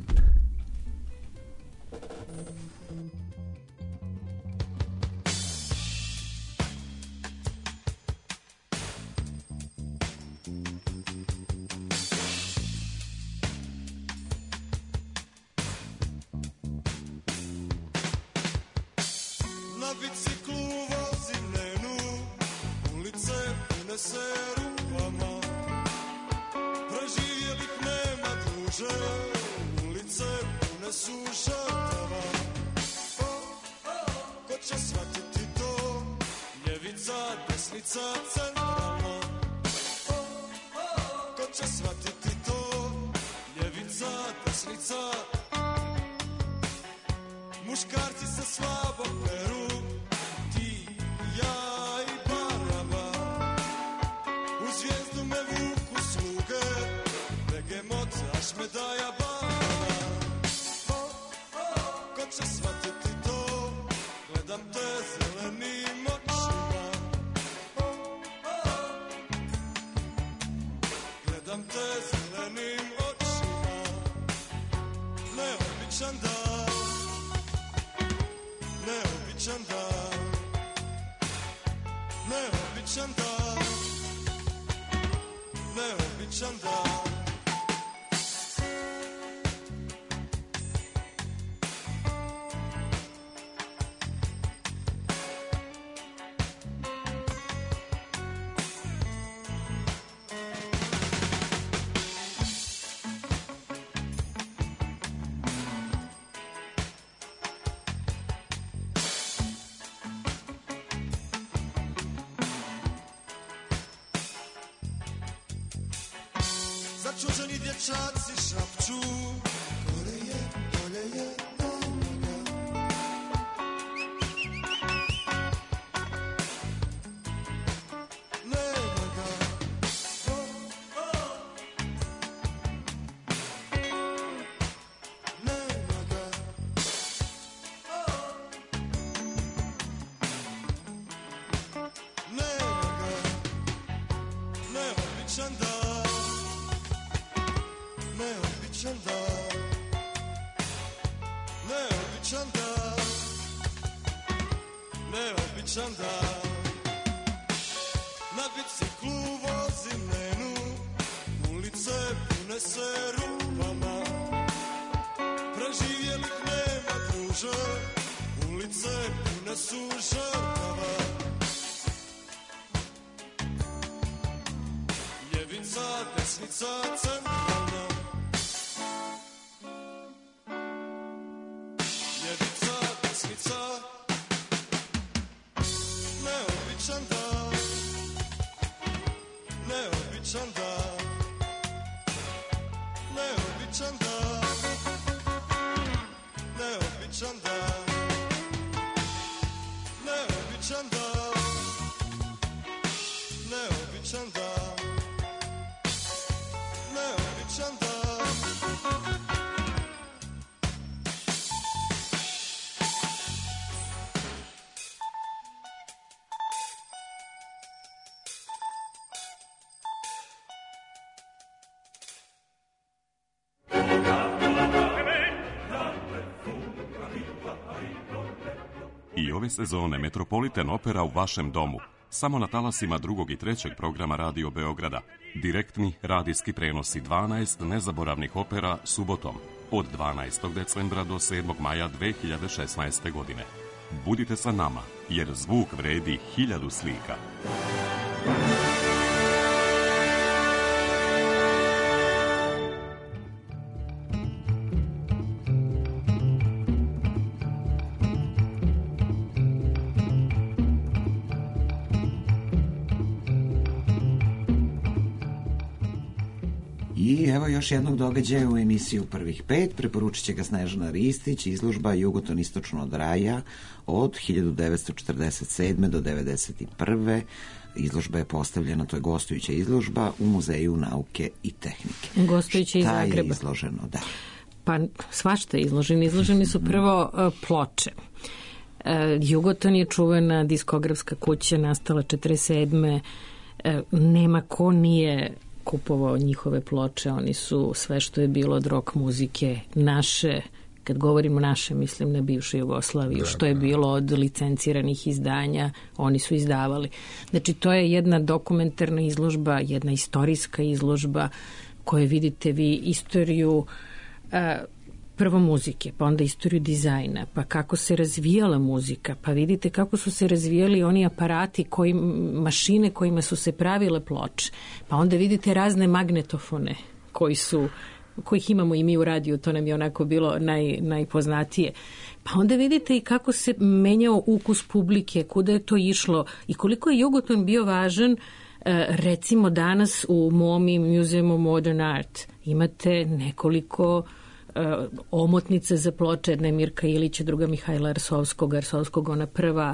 Začuđeni dječaci šapću, gore je, dolje je, nema ga. Nema ga. Nema ga. Nema ga. Neobičan dan. Neobičan dan, neobičan dan, neobičan dan. Na biciklu vozim Nenu, ulice pune se rupama. Preživjelih nema druže, ulice pune su žrtava. Ljevica, desnica, centralna. Ljevica, desnica, neobičan dan, neobičan dan, neobičan dan, neobičan dan, neobičan dan, neobičan dan, neobičan dan. I ove sezone Metropolitan Opera u vašem domu. Samo na talasima 2. i 3. programa Radio Beograda. Direktni radijski prenosi 12 nezaboravnih opera subotom od 12. decembra do 7. maja 2016. godine. Budite sa nama, jer zvuk vredi 1000 slika. I evo još jednog događaja u emisiju Prvih pet. Preporučit će ga Snežana Ristić, izložba Jugoton istočno od raja od 1947. do 1991. Izložba je postavljena, to je gostujuća izložba u Muzeju nauke i tehnike. Gostujuća iz Zagreba. Šta je izloženo, da? Pa svašta je izloženo. Izloženi su prvo ploče. Jugoton je čuvena diskografska kuća, nastala 1947. Nema ko nije kupovao njihove ploče, oni su sve što je bilo od rock muzike naše, kad govorimo naše, mislim na bivšu Jugoslaviju, što je bilo od licenciranih izdanja, oni su izdavali. Znači, to je jedna dokumentarna izložba, jedna istorijska izložba koje vidite vi istoriju prvo muzike, pa onda istoriju dizajna, pa kako se razvijala muzika, pa vidite kako su se razvijali oni aparati, mašine kojima su se pravile ploče, pa onda vidite razne magnetofone kojih imamo i mi u radiju, to nam je onako bilo najpoznatije. Pa onda vidite i kako se menjao ukus publike, kuda je to išlo i koliko je Jugoton bio važan. Recimo danas u MoMI, Museum of Modern Art, imate nekoliko omotnice za ploče, jedna je Mirka Ilića, druga Mihajla Arsovskog, ona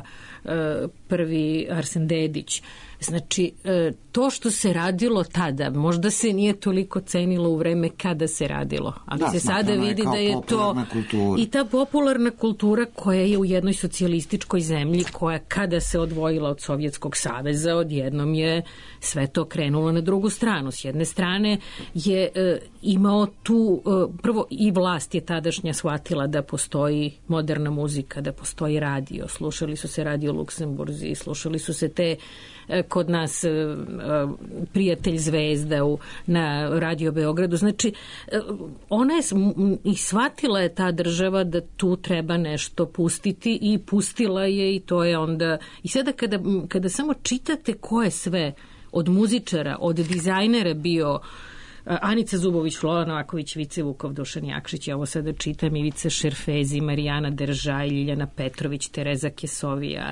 prvi Arsen Dedić. Znači, to što se radilo tada, možda se nije toliko cenilo u vreme kada se radilo, ali se sada vidi da je to kultura. I ta popularna kultura koja je u jednoj socijalističkoj zemlji, koja kada se odvojila od Sovjetskog saveza, odjednom je sve to krenulo na drugu stranu. S jedne strane je imao tu, prvo i vlast je tadašnja shvatila da postoji moderna muzika, da postoji radio. Slušali su se Radio Luksemburzi, slušali su se te kod nas Prijatelj zvezda na Radio Beogradu. Znači, ona je i shvatila je ta država da tu treba nešto pustiti i pustila je i to je onda... I sada kada samo čitate ko je sve od muzičara, od dizajnera bio Anica Zubović, Flora Novaković, Vice Vukov, Dušan Jakšić, ja ovo sada čitam, Ivica Šerfezi, Marijana Držaj, Ljiljana Petrović, Tereza Kesovija,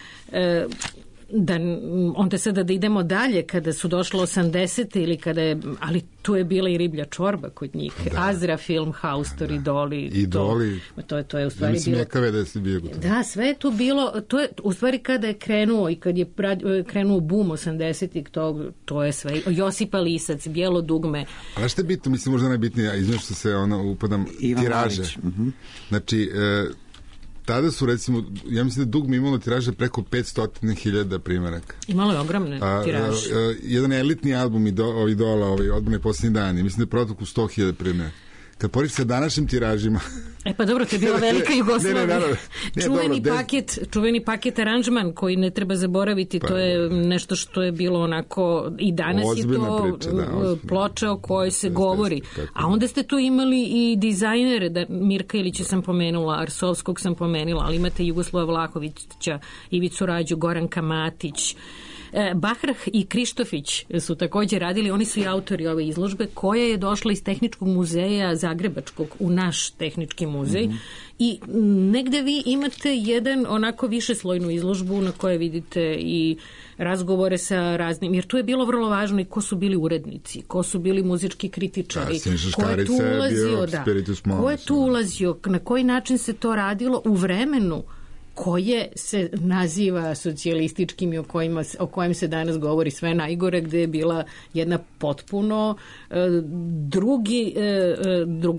onda sada da idemo dalje kada su došle 80. ili kada je, ali tu je bila i Riblja čorba kod njih, Azra Film House, Idoli, to je u stvari bilo. Da, sve je tu bilo, to je u stvari kada je krenuo i kad je krenuo boom 80-ih, to je sve, Josipa Lisac, Bijelo dugme. Ali što je bitno, mislim možda najbitnije, izmjeno što se upadam, tiraže. Znači, tada su, recimo, ja mislim da dugme imalo tiraže preko 500.000 primjeraka. Imalo je ogromne tiraže. Jedan elitni album Idola, Odbrane posljednji dani, mislim da je protok u 100.000 primjeraka. Kad poriš sa današnjim tiražima... Pa dobro, to je bila velika Jugoslavija. Čuveni paket aranžman koji ne treba zaboraviti, to je nešto što je bilo onako i danas je to ploča o kojoj se govori. A onda ste tu imali i dizajnere, Mirka Ilića sam pomenula, Arsovskog sam pomenula, ali imate Jugoslava Vlahovića, Ivicu Rađu, Goranka Matić, Bahrah i Krištofić su također radili, oni su i autori ove izložbe koja je došla iz Tehničkog muzeja Zagrebačkog u naš Tehnički muzej i negde vi imate jedan onako višeslojnu izložbu na kojoj vidite i razgovore sa raznim, jer tu je bilo vrlo važno i ko su bili urednici, ko su bili muzički kritičari, ko je tu ulazio, na koji način se to radilo u vremenu koje se naziva socijalističkim i o kojem se danas govori sve najgore, gde je bila jedna potpuno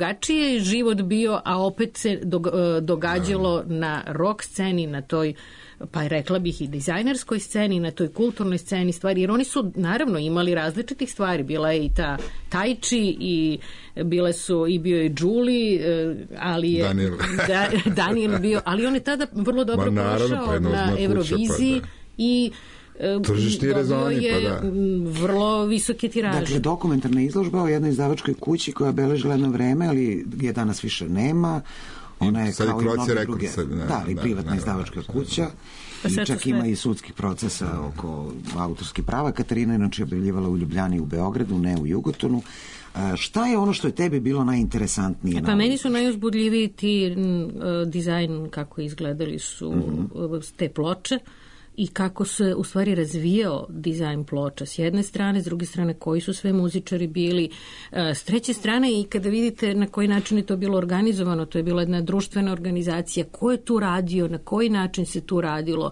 drugačiji život bio, a opet se događalo na rock sceni, na toj pa rekla bih i dizajnerskoj sceni, na toj kulturnoj sceni stvari, jer oni su naravno imali različitih stvari, bila je i ta Tai Chi i bile su i bio je Julie, ali je Daniel bio, ali on je tada vrlo dobro prošao na Euroviziji i dobio je vrlo visoke tiraže. Dakle, dokumentarna izložba o jednoj izdavačkoj kući koja je obeležila jedno vreme, ali je danas više nema. Ona je kao i mnoge druge, ali privatna izdavačka kuća. I čak ima i sudskih procesa oko autorskih prava. Katarina inače objavljivala u Ljubljani u Beogradu, ne u Jugotonu. Šta je ono što je tebi bilo najinteresantnije? Pa meni su najuzbudljiviji ti dizajn, kako izgledali su te ploče i kako se u stvari razvijao dizajn ploča s jedne strane, s druge strane koji su sve muzičari bili, s treće strane i kada vidite na koji način je to bilo organizovano, to je bila jedna društvena organizacija, ko je tu radio, na koji način se tu radilo,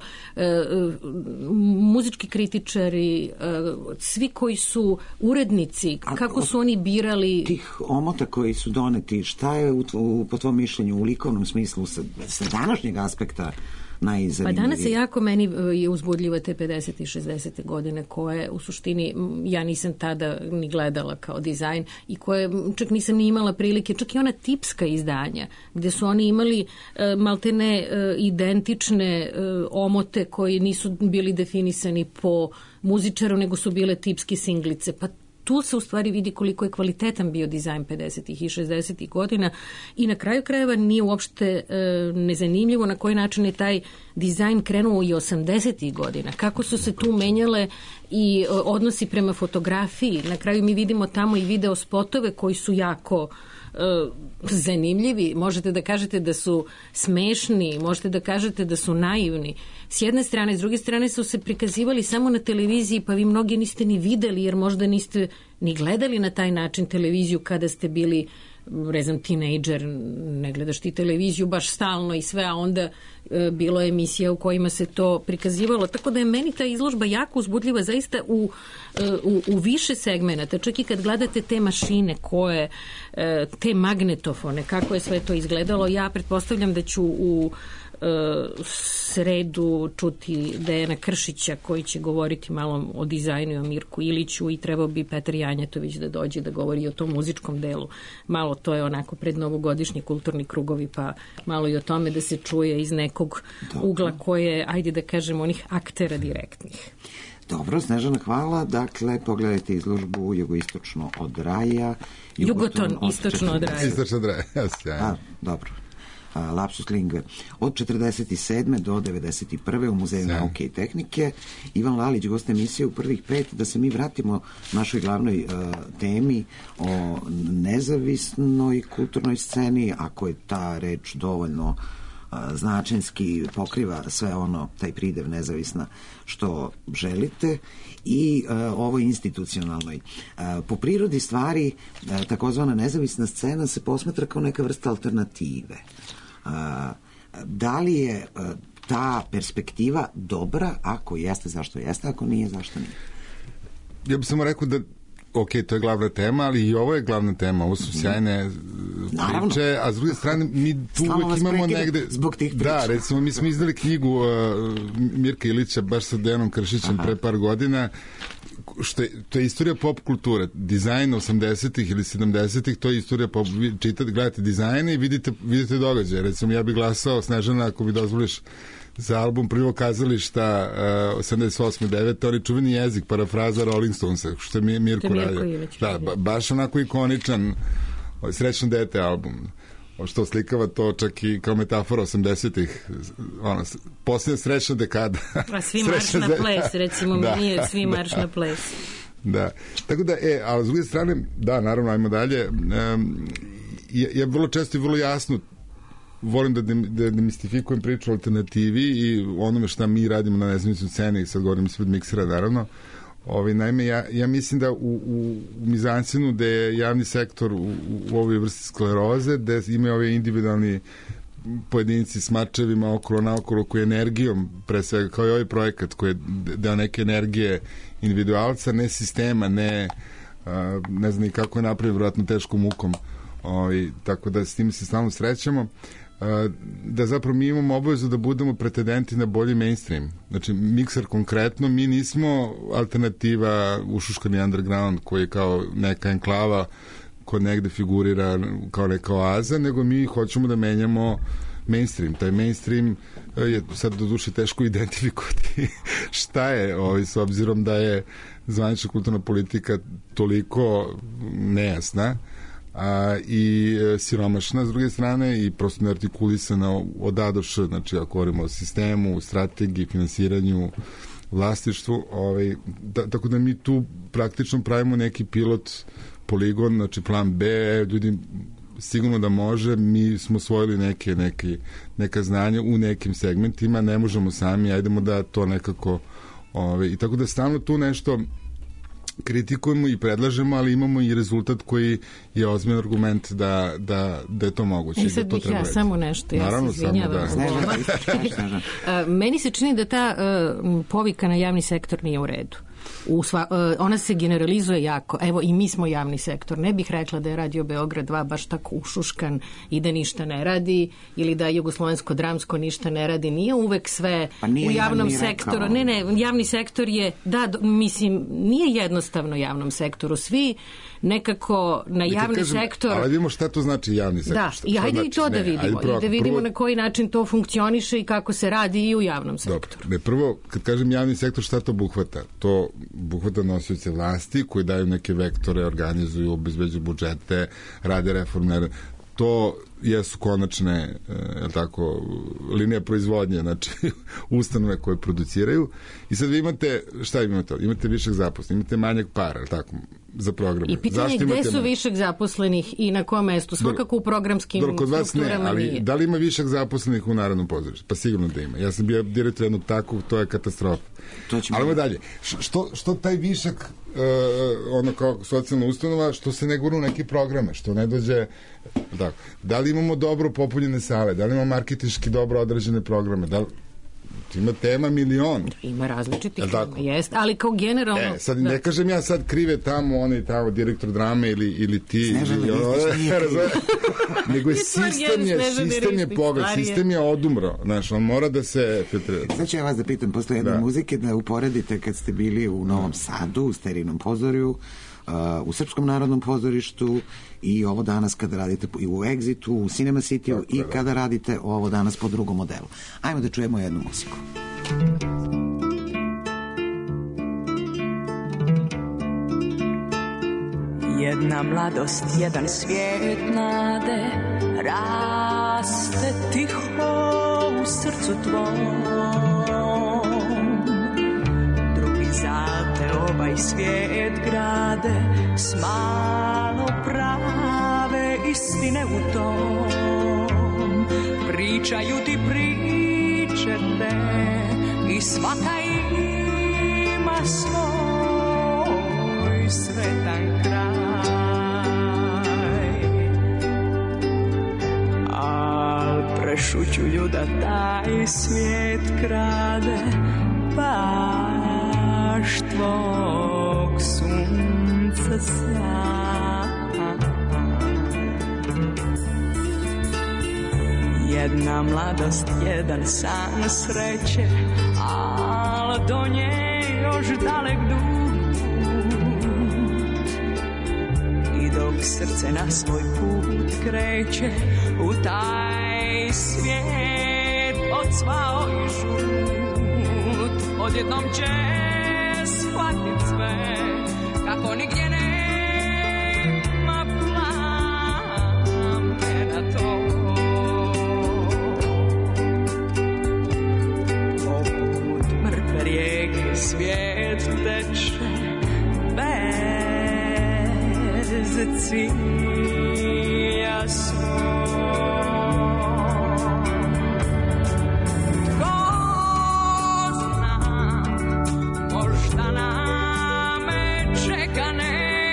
muzički kritičari, svi koji su urednici, kako su oni birali... Tih omota koji su doneti, šta je po tvom mišljenju u likovnom smislu sa današnjeg aspekta najzanimljivije? Pa danas je jako meni je uzbudljivo te 50. i 60. godine koje u suštini ja nisam tada ni gledala kao dizajn i koje čak nisam ni imala prilike, čak i ona tipska izdanja gde su oni imali maltene identične omote koji nisu bili definisani po muzičaru nego su bile tipske singlice. Pa tu se u stvari vidi koliko je kvalitetan bio dizajn 50. i 60. godina i na kraju krajeva nije uopšte nezanimljivo na koji način je taj dizajn krenuo i 80. godina. Kako su se tu menjale i odnosi prema fotografiji. Na kraju mi vidimo tamo i video spotove koji su jako zanimljivi. Možete da kažete da su smešni, možete da kažete da su naivni. S jedne strane, s druge strane su se prikazivali samo na televiziji, pa vi mnogi niste ni videli, jer možda niste ni gledali na taj način televiziju kada ste bili tinejdžer, ne gledaš ti televiziju baš stalno i sve, a onda bilo je emisija u kojima se to prikazivalo. Tako da je meni ta izložba jako uzbudljiva zaista u više segmenata. Čak i kad gledate te mašine koje, te magnetofone, kako je sve to izgledalo, ja pretpostavljam da ću u sredu čuti Dejana Kršića koji će govoriti malo o dizajnu i o Mirku Iliću i trebao bi Petar Janjetović da dođe da govori o tom muzičkom delu. Malo to je onako pred novogodišnji kulturni krugovi, pa malo i o tome da se čuje iz nekog ugla koje, ajde da kažem, onih aktera direktnih. Dobro, Snežana, hvala. Dakle, pogledajte izložbu Jugoistočno od raja. Jugoton, istočno od raja. Istočno od raja, sjajno. Dobro. Lapsus lingue. Od 47. do 91. u Muzeju nauke i tehnike. Ivan Lalić, gost emisije u prvih 5. Da se mi vratimo našoj glavnoj temi o nezavisnoj kulturnoj sceni, ako je ta reč dovoljno značenski pokriva sve ono, taj pridev nezavisna što želite, i ovo institucionalnoj. Po prirodi stvari takozvana nezavisna scena se posmatra kao neka vrsta alternative. Da li je ta perspektiva dobra? Ako jeste, zašto jeste? Ako nije, zašto nije? Ja bih samo rekao da ok, to je glavna tema, ali i ovo je glavna tema. Ovo su sjajne priče, a s druge strane mi tu uvek imamo negde... Zbog tih priča. Da, recimo, mi smo izdali knjigu Mirka Ilića baš sa Dejanom Kršićem pre par godina, to je istorija pop kulture. Dizajn 80-ih ili 70-ih, to je istorija pop. Vi gledate dizajne i vidite događaje. Recimo, ja bih glasao, Snežana, ako mi dozvoliš, za album Prvo kazališta 88. 9. oni čuveni jezik, parafraza Rolling Stonesa, što je Mirko radio. Da, baš onako ikoničan Srećno dete album, što slikava to čak i kao metafora 80-ih, posljednja srećna dekada. A svi marš na ples, recimo, nije svi marš na ples. Da, tako da, ali s druge strane, da, naravno, ajmo dalje, ja vrlo često i vrlo jasno volim da demistifikujem priču o alternativi i onome šta mi radimo na nezavisnoj sceni, sad govorim ispred miksera, naravno. Naime, ja mislim da u mizancinu gde je javni sektor u ovoj vrsti skleroze, gde imaju ove individualni pojedinci s mačevima okolo naokolo, koji energijom, pre svega, kao i ovaj projekat koji je deo neke energije individualca, ne sistema, ne znam ni kako je napravio, vjerojatno teškom mukom, tako da s tim se stalno srećemo. da zapravo mi imamo obavezu da budemo pretendenti na bolji mainstream. Znači, Mikser konkretno, mi nismo alternativa ušuškani underground koji je kao neka enklava ko negde figurira kao neka oaza, nego mi hoćemo da menjamo mainstream. Taj mainstream je sad do duše teško identifikovati šta je, s obzirom da je zvanična kulturna politika toliko nejasna i siromašna s druge strane i prosto neartikulisana od A do Š, znači ako govorimo o sistemu, strategiji, finansiranju, vlasništvu, tako da mi tu praktično pravimo neki pilot poligon, znači plan B, ljudi sigurno da može, mi smo osvojili neka znanja u nekim segmentima, ne možemo sami, ajdemo da to nekako i tako da stalno tu nešto kritikujemo i predlažemo, ali imamo i rezultat koji je ozbiljan argument da je to moguće. I sad bih ja samo nešto, ja se izvinjavam. Meni se čini da ta povika na javni sektor nije u redu. Ona se generalizuje jako. Evo, i mi smo javni sektor. Ne bih rekla da je Radio Beograd 2 baš tako ušuškan i da ništa ne radi, ili da Jugoslovensko dramsko ništa ne radi. Nije uvek sve u javnom sektoru. Ne, javni sektor je, mislim, nije jednostavno javnom sektoru. Svi nekako na javni sektor... Ali vidimo šta to znači javni sektor. Da, i hajde i to da vidimo. I da vidimo na koji način to funkcioniše i kako se radi i u javnom sektoru. Dobro, prvo, kad kažem javni sektor, šta to buhvata? To buhvata nosioce vlasti koji daju neke vektore, organizuju, obezbeđuju budžete, rade reforme. To jesu konačne linije proizvodnje, znači ustanove koje produciraju. I sad vi imate, šta imate? Imate višak zaposlenih, imate manjak para, tako, za programe. I pitanje je gde su višak zaposlenih i na kom mestu? Svakako u programskim strukturama nije. Da li ima višak zaposlenih u Narodnom pozorištu? Pa sigurno da ima. Ja sam bio direktor jednog takvog, to je katastrofa. Ali dalje. Što taj višak kao socijalna ustanova, što se ne gura u neke programe, što ne dođe... Da li imamo dobro popunjene sale? Da li imamo marketinški dobro odrađene programe? Ima tema milion. Ima različitih tema, jest, ali kao generalno... Sad ne kažem ja sad krive tamo, onaj tamo direktor drame ili ti. Nego je sistem je pogled, sistem je odumro. Znaš, on mora da se... Sad ću ja vas da pitam posle jedne muzike da uporedite kad ste bili u Novom Sadu, u Sterijnom pozorju, u Srpskom narodnom pozorištu i ovo danas kada radite i u Exitu, u Cinema City i kada radite ovo danas po drugom modelu. Ajmo da čujemo jednu muziku. Jedna mladost, jedan svijet nade raste tiho u srcu tvom. Zate ovaj svijet grade s malo prave istine u tom. Pričaju ti priče te i svaka ima svoj sretan kraj. Al prešućuju da taj svijet krade baš tvog sunca sjaj. Jedna mladost, jedan san sreće, al do nje još dalek dug. I dok srce na svoj put kreće u taj svijet odsvao i žut, odjednom će shvatit sve kako nigdje nema plamke na to. Poput mrtve rijeke svijet teče bez cilja svoj. Možda na me čeka ne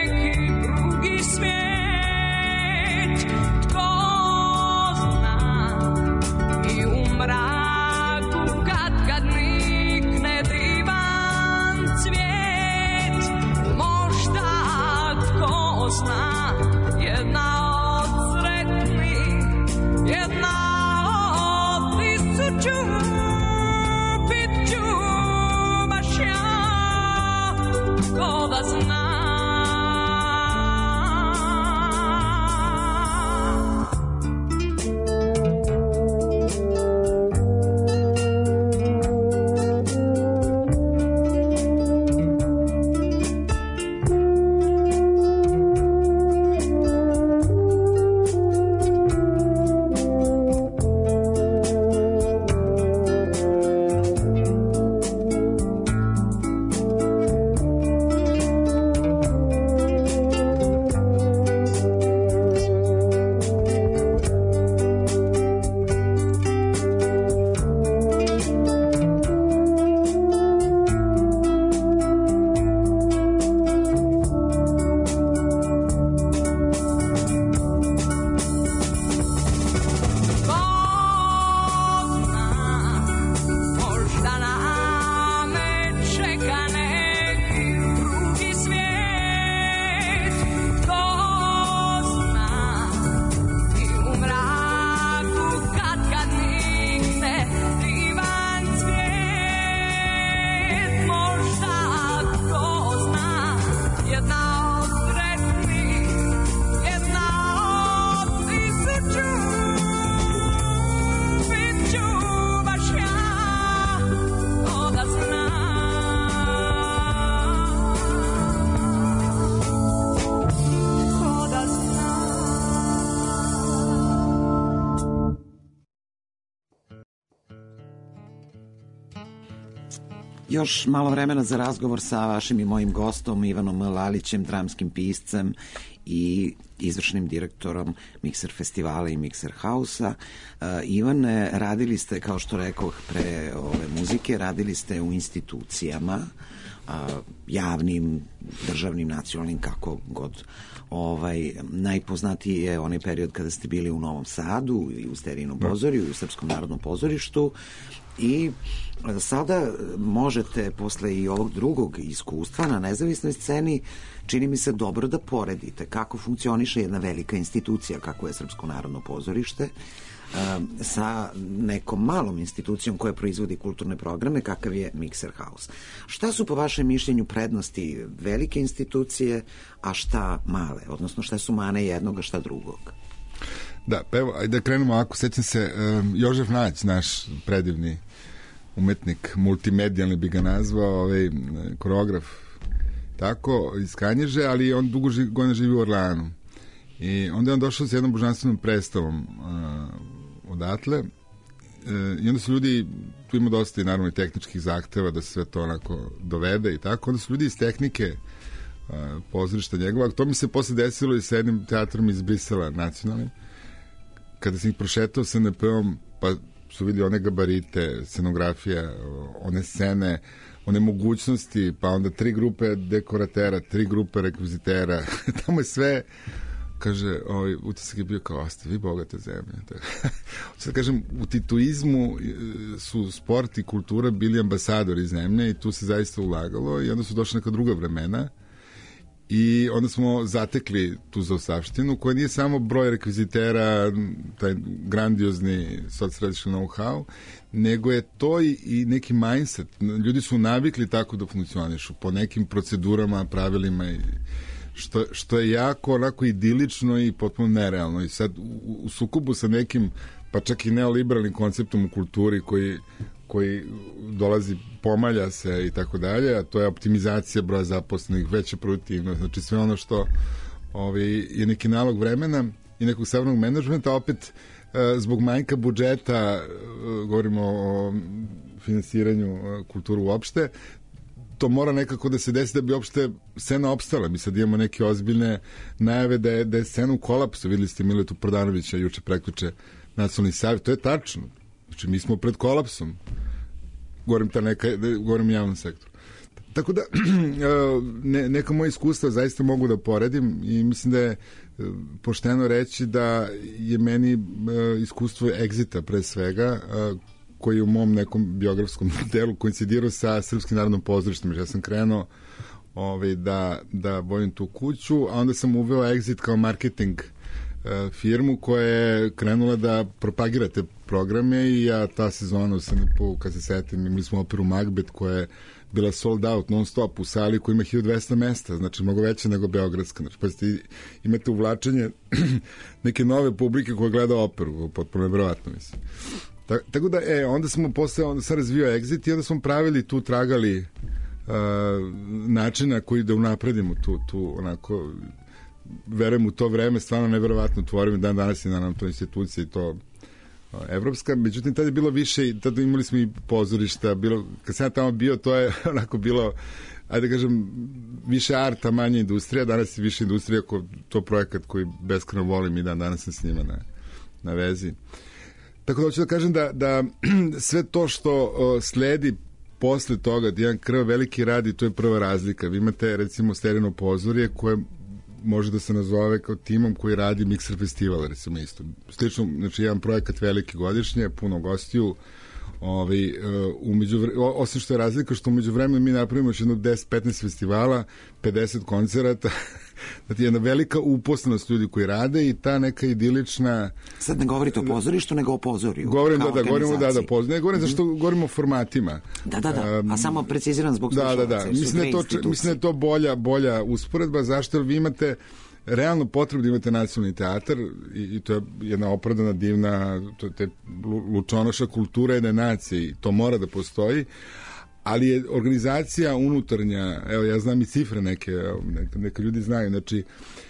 Još malo vremena za razgovor sa vašim i mojim gostom Ivanom Lalićem, dramskim piscem i izvršnim direktorom Mikser festivala i Mikser Hausa. Ivane, radili ste, kao što rekoh pre ove muzike, radili ste u institucijama, javnim, državnim, nacionalnim, kako god. Najpoznatiji je onaj period kada ste bili u Novom Sadu i u Sterinom pozorju i u Srpskom narodnom pozorištu. I sada možete, posle i ovog drugog iskustva na nezavisnoj sceni, čini mi se dobro da poredite kako funkcioniše jedna velika institucija, kako je Srpsko narodno pozorište, sa nekom malom institucijom koja proizvodi kulturne programe, kakav je Mikser Haus. Šta su po vašem mišljenju prednosti velike institucije, a šta male? Odnosno, šta su mane jednog, a šta drugog? Da, pa evo, ajde da krenemo ovako. Sećam se, Jožef Nać, naš predivni umetnik, multimedijalni bi ga nazvao, koreograf, tako, iz Kanjiže, ali on dugo godina živi u Orleanu. I onda je on došao s jednom božanstvenom predstavom odatle, i onda su ljudi, tu ima dosta i naravno i tehničkih zahteva da se sve to onako dovede i tako, onda su ljudi iz tehnike pozorišta njegova, to mi se posle desilo i sa jednim teatrom iz Brisela, nacionalnim, kada sam ih prošetao sa NP-om, pa su vidjeli one gabarite, scenografija, one scene, one mogućnosti, pa onda 3 grupe dekoratera, 3 grupe rekvizitera, tamo je sve, kaže, utisak je bio kao, ste vi bogate zemlje. Sad kažem, u tituizmu su sport i kultura bili ambasadori zemlje i tu se zaista ulagalo i onda su došle neka druga vremena i onda smo zatekli tu zaostavštinu koja nije samo broj rekvizitera, taj grandiozni socredični know-how, nego je to i neki mindset. Ljudi su navikli tako da funkcionišu po nekim procedurama, pravilima, što je jako onako idilično i potpuno nerealno. I sad u sukobu sa nekim, pa čak i neoliberalnim konceptom u kulturi koji dolazi, pomalja se i tako dalje, a to je optimizacija broja zaposlenih, veća produktivnost, znači sve ono što je neki nalog vremena i nekog savremenog menadžmenta, opet zbog manjka budžeta, govorimo o finansiranju kulturu uopšte, to mora nekako da se desi da bi uopšte scena opstala. Mi sad imamo neke ozbiljne najave da je scena u kolapsu. Videli ste Miletu Prodanovića juče prekjuče Nacionalni savjet. To je tačno. Znači, mi smo pred kolapsom. Govorim o javnom sektoru. Tako da, neka moja iskustva zaista mogu da poredim i mislim da je pošteno reći da je meni iskustvo Exita pre svega, koji je u mom nekom biografskom delu koincidirao sa Srpskim narodnom pozorištem. Ja sam krenuo da vodim tu kuću, a onda sam uveo Exit kao marketing firmu koja je krenula da propagira te programe i ja ta sezona u SNP-u, kad se setim, imali smo operu Macbeth koja je bila sold out non stop u sali koja ima 1200 mesta, znači mnogo veća nego beogradska. Znači, pa imate uvlačenje neke nove publike koja gleda operu, potpuno nevjerovatno, mislim. Tako da, onda smo posle, onda sam razvio Exit i onda smo pravili tu, tragali načina koji da unapredimo tu onako, verujem u to vreme, stvarno nevjerovatno tvorimo, danas je naravno to institucija i to evropska, međutim tada je bilo više, tada imali smo i pozorišta, kad sam ja tamo bio, to je onako bilo, ajde da kažem, više arta, manje industrija, danas je više industrija, to projekat koji beskreno volim i danas sam s njima na vezi. Tako da hoću da kažem da sve to što sledi posle toga, da jedan krv veliki radi, to je prva razlika. Vi imate recimo Sterino pozorje koje može da se nazove kao timom koji radi Mikser festival, recimo isto. Slično, znači jedan projekat veliki godišnje, puno gostiju, osim što je razlika što umeđu vremenu mi napravimo još jedno 10-15 festivala, 50 koncerata, znači jedna velika uposlenost ljudi koji rade i ta neka idilična... Sad ne govorite o pozorištu, nego o pozorju. Govorimo zašto govorimo o formatima. Da, a samo preciziram zbog slušalaca. Da. Mislim da je to bolja usporedba, zašto jer vi imate realno potrebu da imate nacionalni teatar i to je jedna opravdana, divna, to je lučonoša kultura jedne nacije i to mora da postoji, ali je organizacija unutarnja, evo ja znam i cifre neka ljudi znaju, znači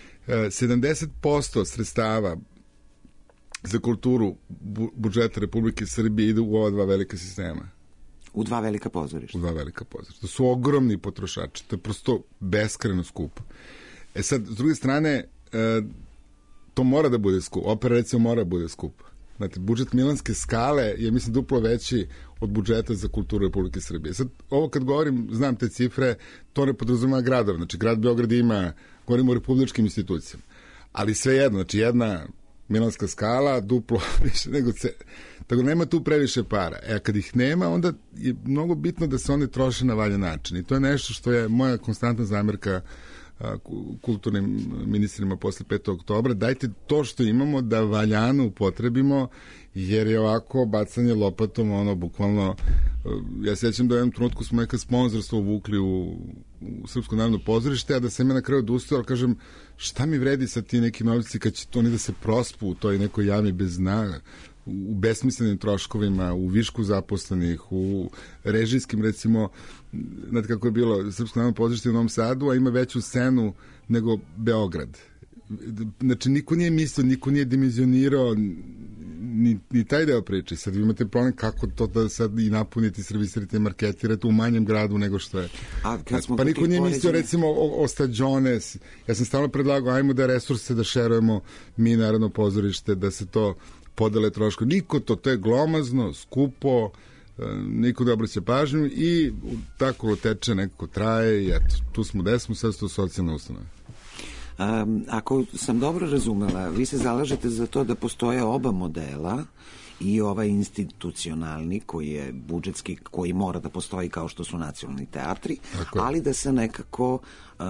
70% sredstava za kulturu budžeta Republike Srbije ide u ova dva velika sistema. U 2 velika pozorišta. U 2 velika pozorišta. To su ogromni potrošači. To je prosto beskrajno skupo. Sad, s druge strane, to mora da bude skupo. Opera, recimo, mora da bude skupo. Znate, budžet Milanske Skale je, mislim, duplo veći od budžeta za kulturu Republike Srbije. Sad, ovo kad govorim, znam te cifre, to ne podrazumeva gradove. Znači, grad Beograd ima, govorimo o republičkim institucijama. Ali sve jedno, znači, jedna Milanska Skala, duplo više nego tako nema tu previše para. A kad ih nema, onda je mnogo bitno da se one troše na valjan način. I to je nešto što je moja konstantna zamerka kulturnim ministrima posle 5. oktobra. Dajte to što imamo da valjano upotrebimo, jer je ovako bacanje lopatom, ono, bukvalno, ja sećam da u jednom trenutku smo neka sponzorstvo uvukli u Srpsko narodno pozorište, a da sam ja na kraju odustao, ali kažem, šta mi vredi sad ti neki novci kad će to oni da se prospu u toj nekoj jami bez dna, u besmislenim troškovima, u višku zaposlenih, u režijskim, recimo, znate kako je bilo, Srpsko narodno pozorište u Novom Sadu, a ima veću scenu nego Beograd. Znači, niko nije mislio, niko nije dimenzionirao ni taj deo priče. Sad vi imate problem kako to da sad i napuniti, servisirate i marketirate u manjem gradu nego što je. Pa niko nije mislio, recimo, o stadiones. Ja sam stalno predlagao, ajmo da resurse da šerujemo mi, Narodno pozorište, da se to podele troško. Niko to je glomazno, skupo, niko da obraća pažnju i tako teče, nekako traje i eto, tu smo gde smo, sad su to socijalne ustanove. Ako sam dobro razumela, vi se zalažete za to da postoje oba modela, i ovaj institucionalni koji je budžetski, koji mora da postoji kao što su nacionalni teatri, ali da se nekako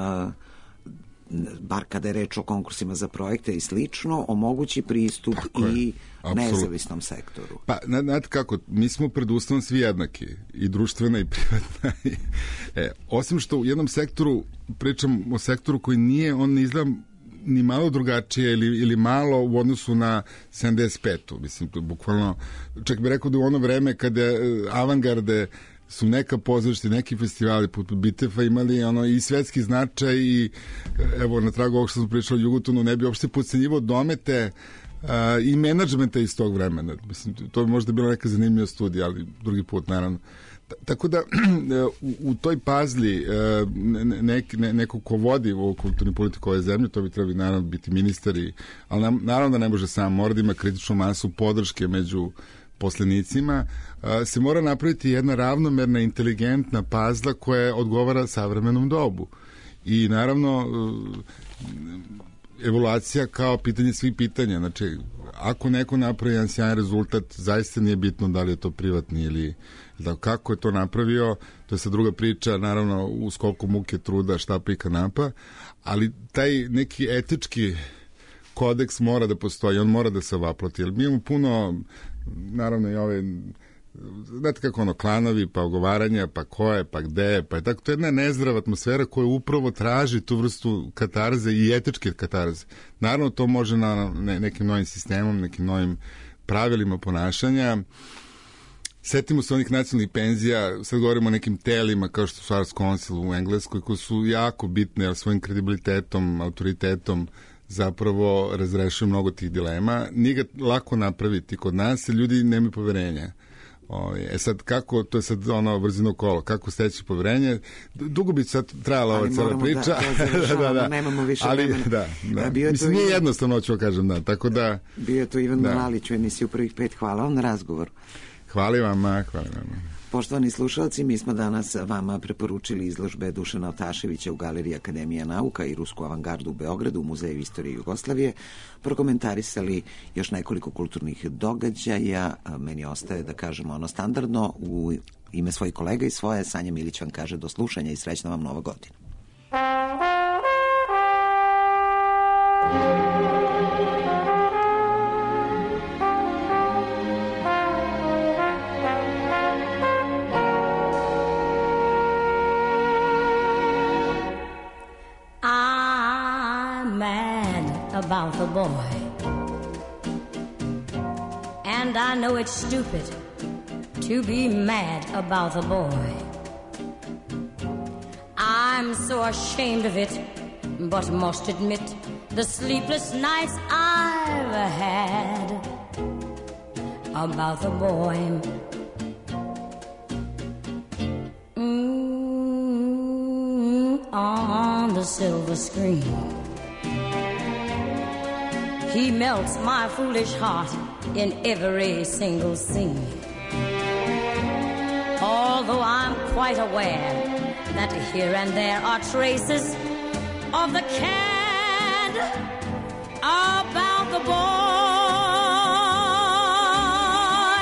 bar kada je reč o konkursima za projekte i slično, omogući pristup i nezavisnom sektoru. Pa, znate kako, mi smo pred Ustavom svi jednaki, i društvena i privatna. Osim što u jednom sektoru, pričam o sektoru koji nije, on ne izgleda ni malo drugačije ili malo u odnosu na 75. Mislim, to je bukvalno, čak bih rekao da u ono vreme kada avangarde su neka pozorišta, neki festivali poput Bitefa imali ono i svetski značaj i evo na tragu ovog što smo pričali o Jugotonu ne bi uopšte podcenjivao domete i menadžmenta iz tog vremena. Mislim, to bi možda bila neka zanimljiva studija, ali drugi put naravno. Tako da u toj pazli neko ko vodi ovu kulturnu politiku ove zemlje, to bi trebali naravno biti ministari, ali naravno da ne može sam, mora da ima kritičnu masu podrške među poslenicima, se mora napraviti jedna ravnomerna, inteligentna pazla koja odgovara savremenom dobu. I naravno evaluacija kao pitanje svih pitanja. Znači, ako neko napravi jedan sjajan rezultat, zaista nije bitno da li je to privatni ili da kako je to napravio, to je sad druga priča, naravno uz koliko muke, truda, štapa i kanapa, ali taj neki etički kodeks mora da postoji, on mora da se vaplati, jer mi imamo puno, naravno i ove, znate kako ono, klanovi, pa ogovaranja, pa ko je, pa gde je, pa je tako, to je jedna nezdrava atmosfera koja upravo traži tu vrstu katarze i etičke katarze. Naravno, to može na nekim novim sistemom, nekim novim pravilima ponašanja. Setimo se onih nacionalnih penzija, sad govorimo o nekim telima kao što su Arts Council u Engleskoj, koji su jako bitne, jer svojim kredibilitetom, autoritetom zapravo razrešuju mnogo tih dilema. Nije ga lako napraviti kod nas, jer ljudi nemaju poverenja. Sad kako, to je sad ono brzino kolo, kako steći poverenje, dugo bi sad trajala ova cela priča. Da, nemamo više vremena. Mislim, nije jednostavno, ću kažem, da, tako da... Bio je to Ivan Malalić u emisiju Prvih 5, hvala vam na razgovor. Hvala vama. Poštovani slušalci, mi smo danas vama preporučili izložbe Dušana Otaševića u Galeriji Akademija nauka i Rusku avangardu u Beogradu u Muzeju istorije Jugoslavije, prokomentarisali još nekoliko kulturnih događaja. Meni ostaje da kažemo ono standardno, u ime svojih kolega i svoje, Sanja Milić vam kaže do slušanja i srećna vam Nova godina. About the boy, and I know it's stupid to be mad about the boy. I'm so ashamed of it, but must admit the sleepless nights I've had about the boy. on the silver screen. He melts my foolish heart in every single scene. Although I'm quite aware that here and there are traces of the cad about the boy.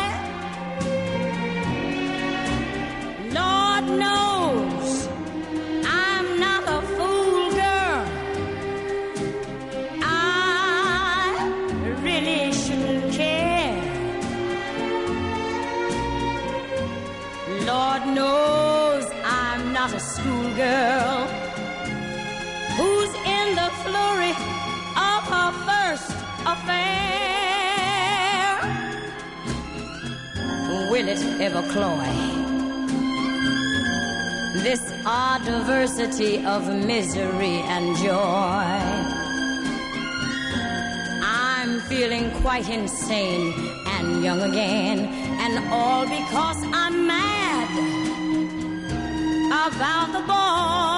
Lord knows I'm not a fool girl. I really shouldn't care. Lord knows I'm not a schoolgirl who's in the flurry of her first affair. Will it ever cloy this odd diversity of misery and joy? I'm feeling quite insane and young again, and all because I'm mad about the boy.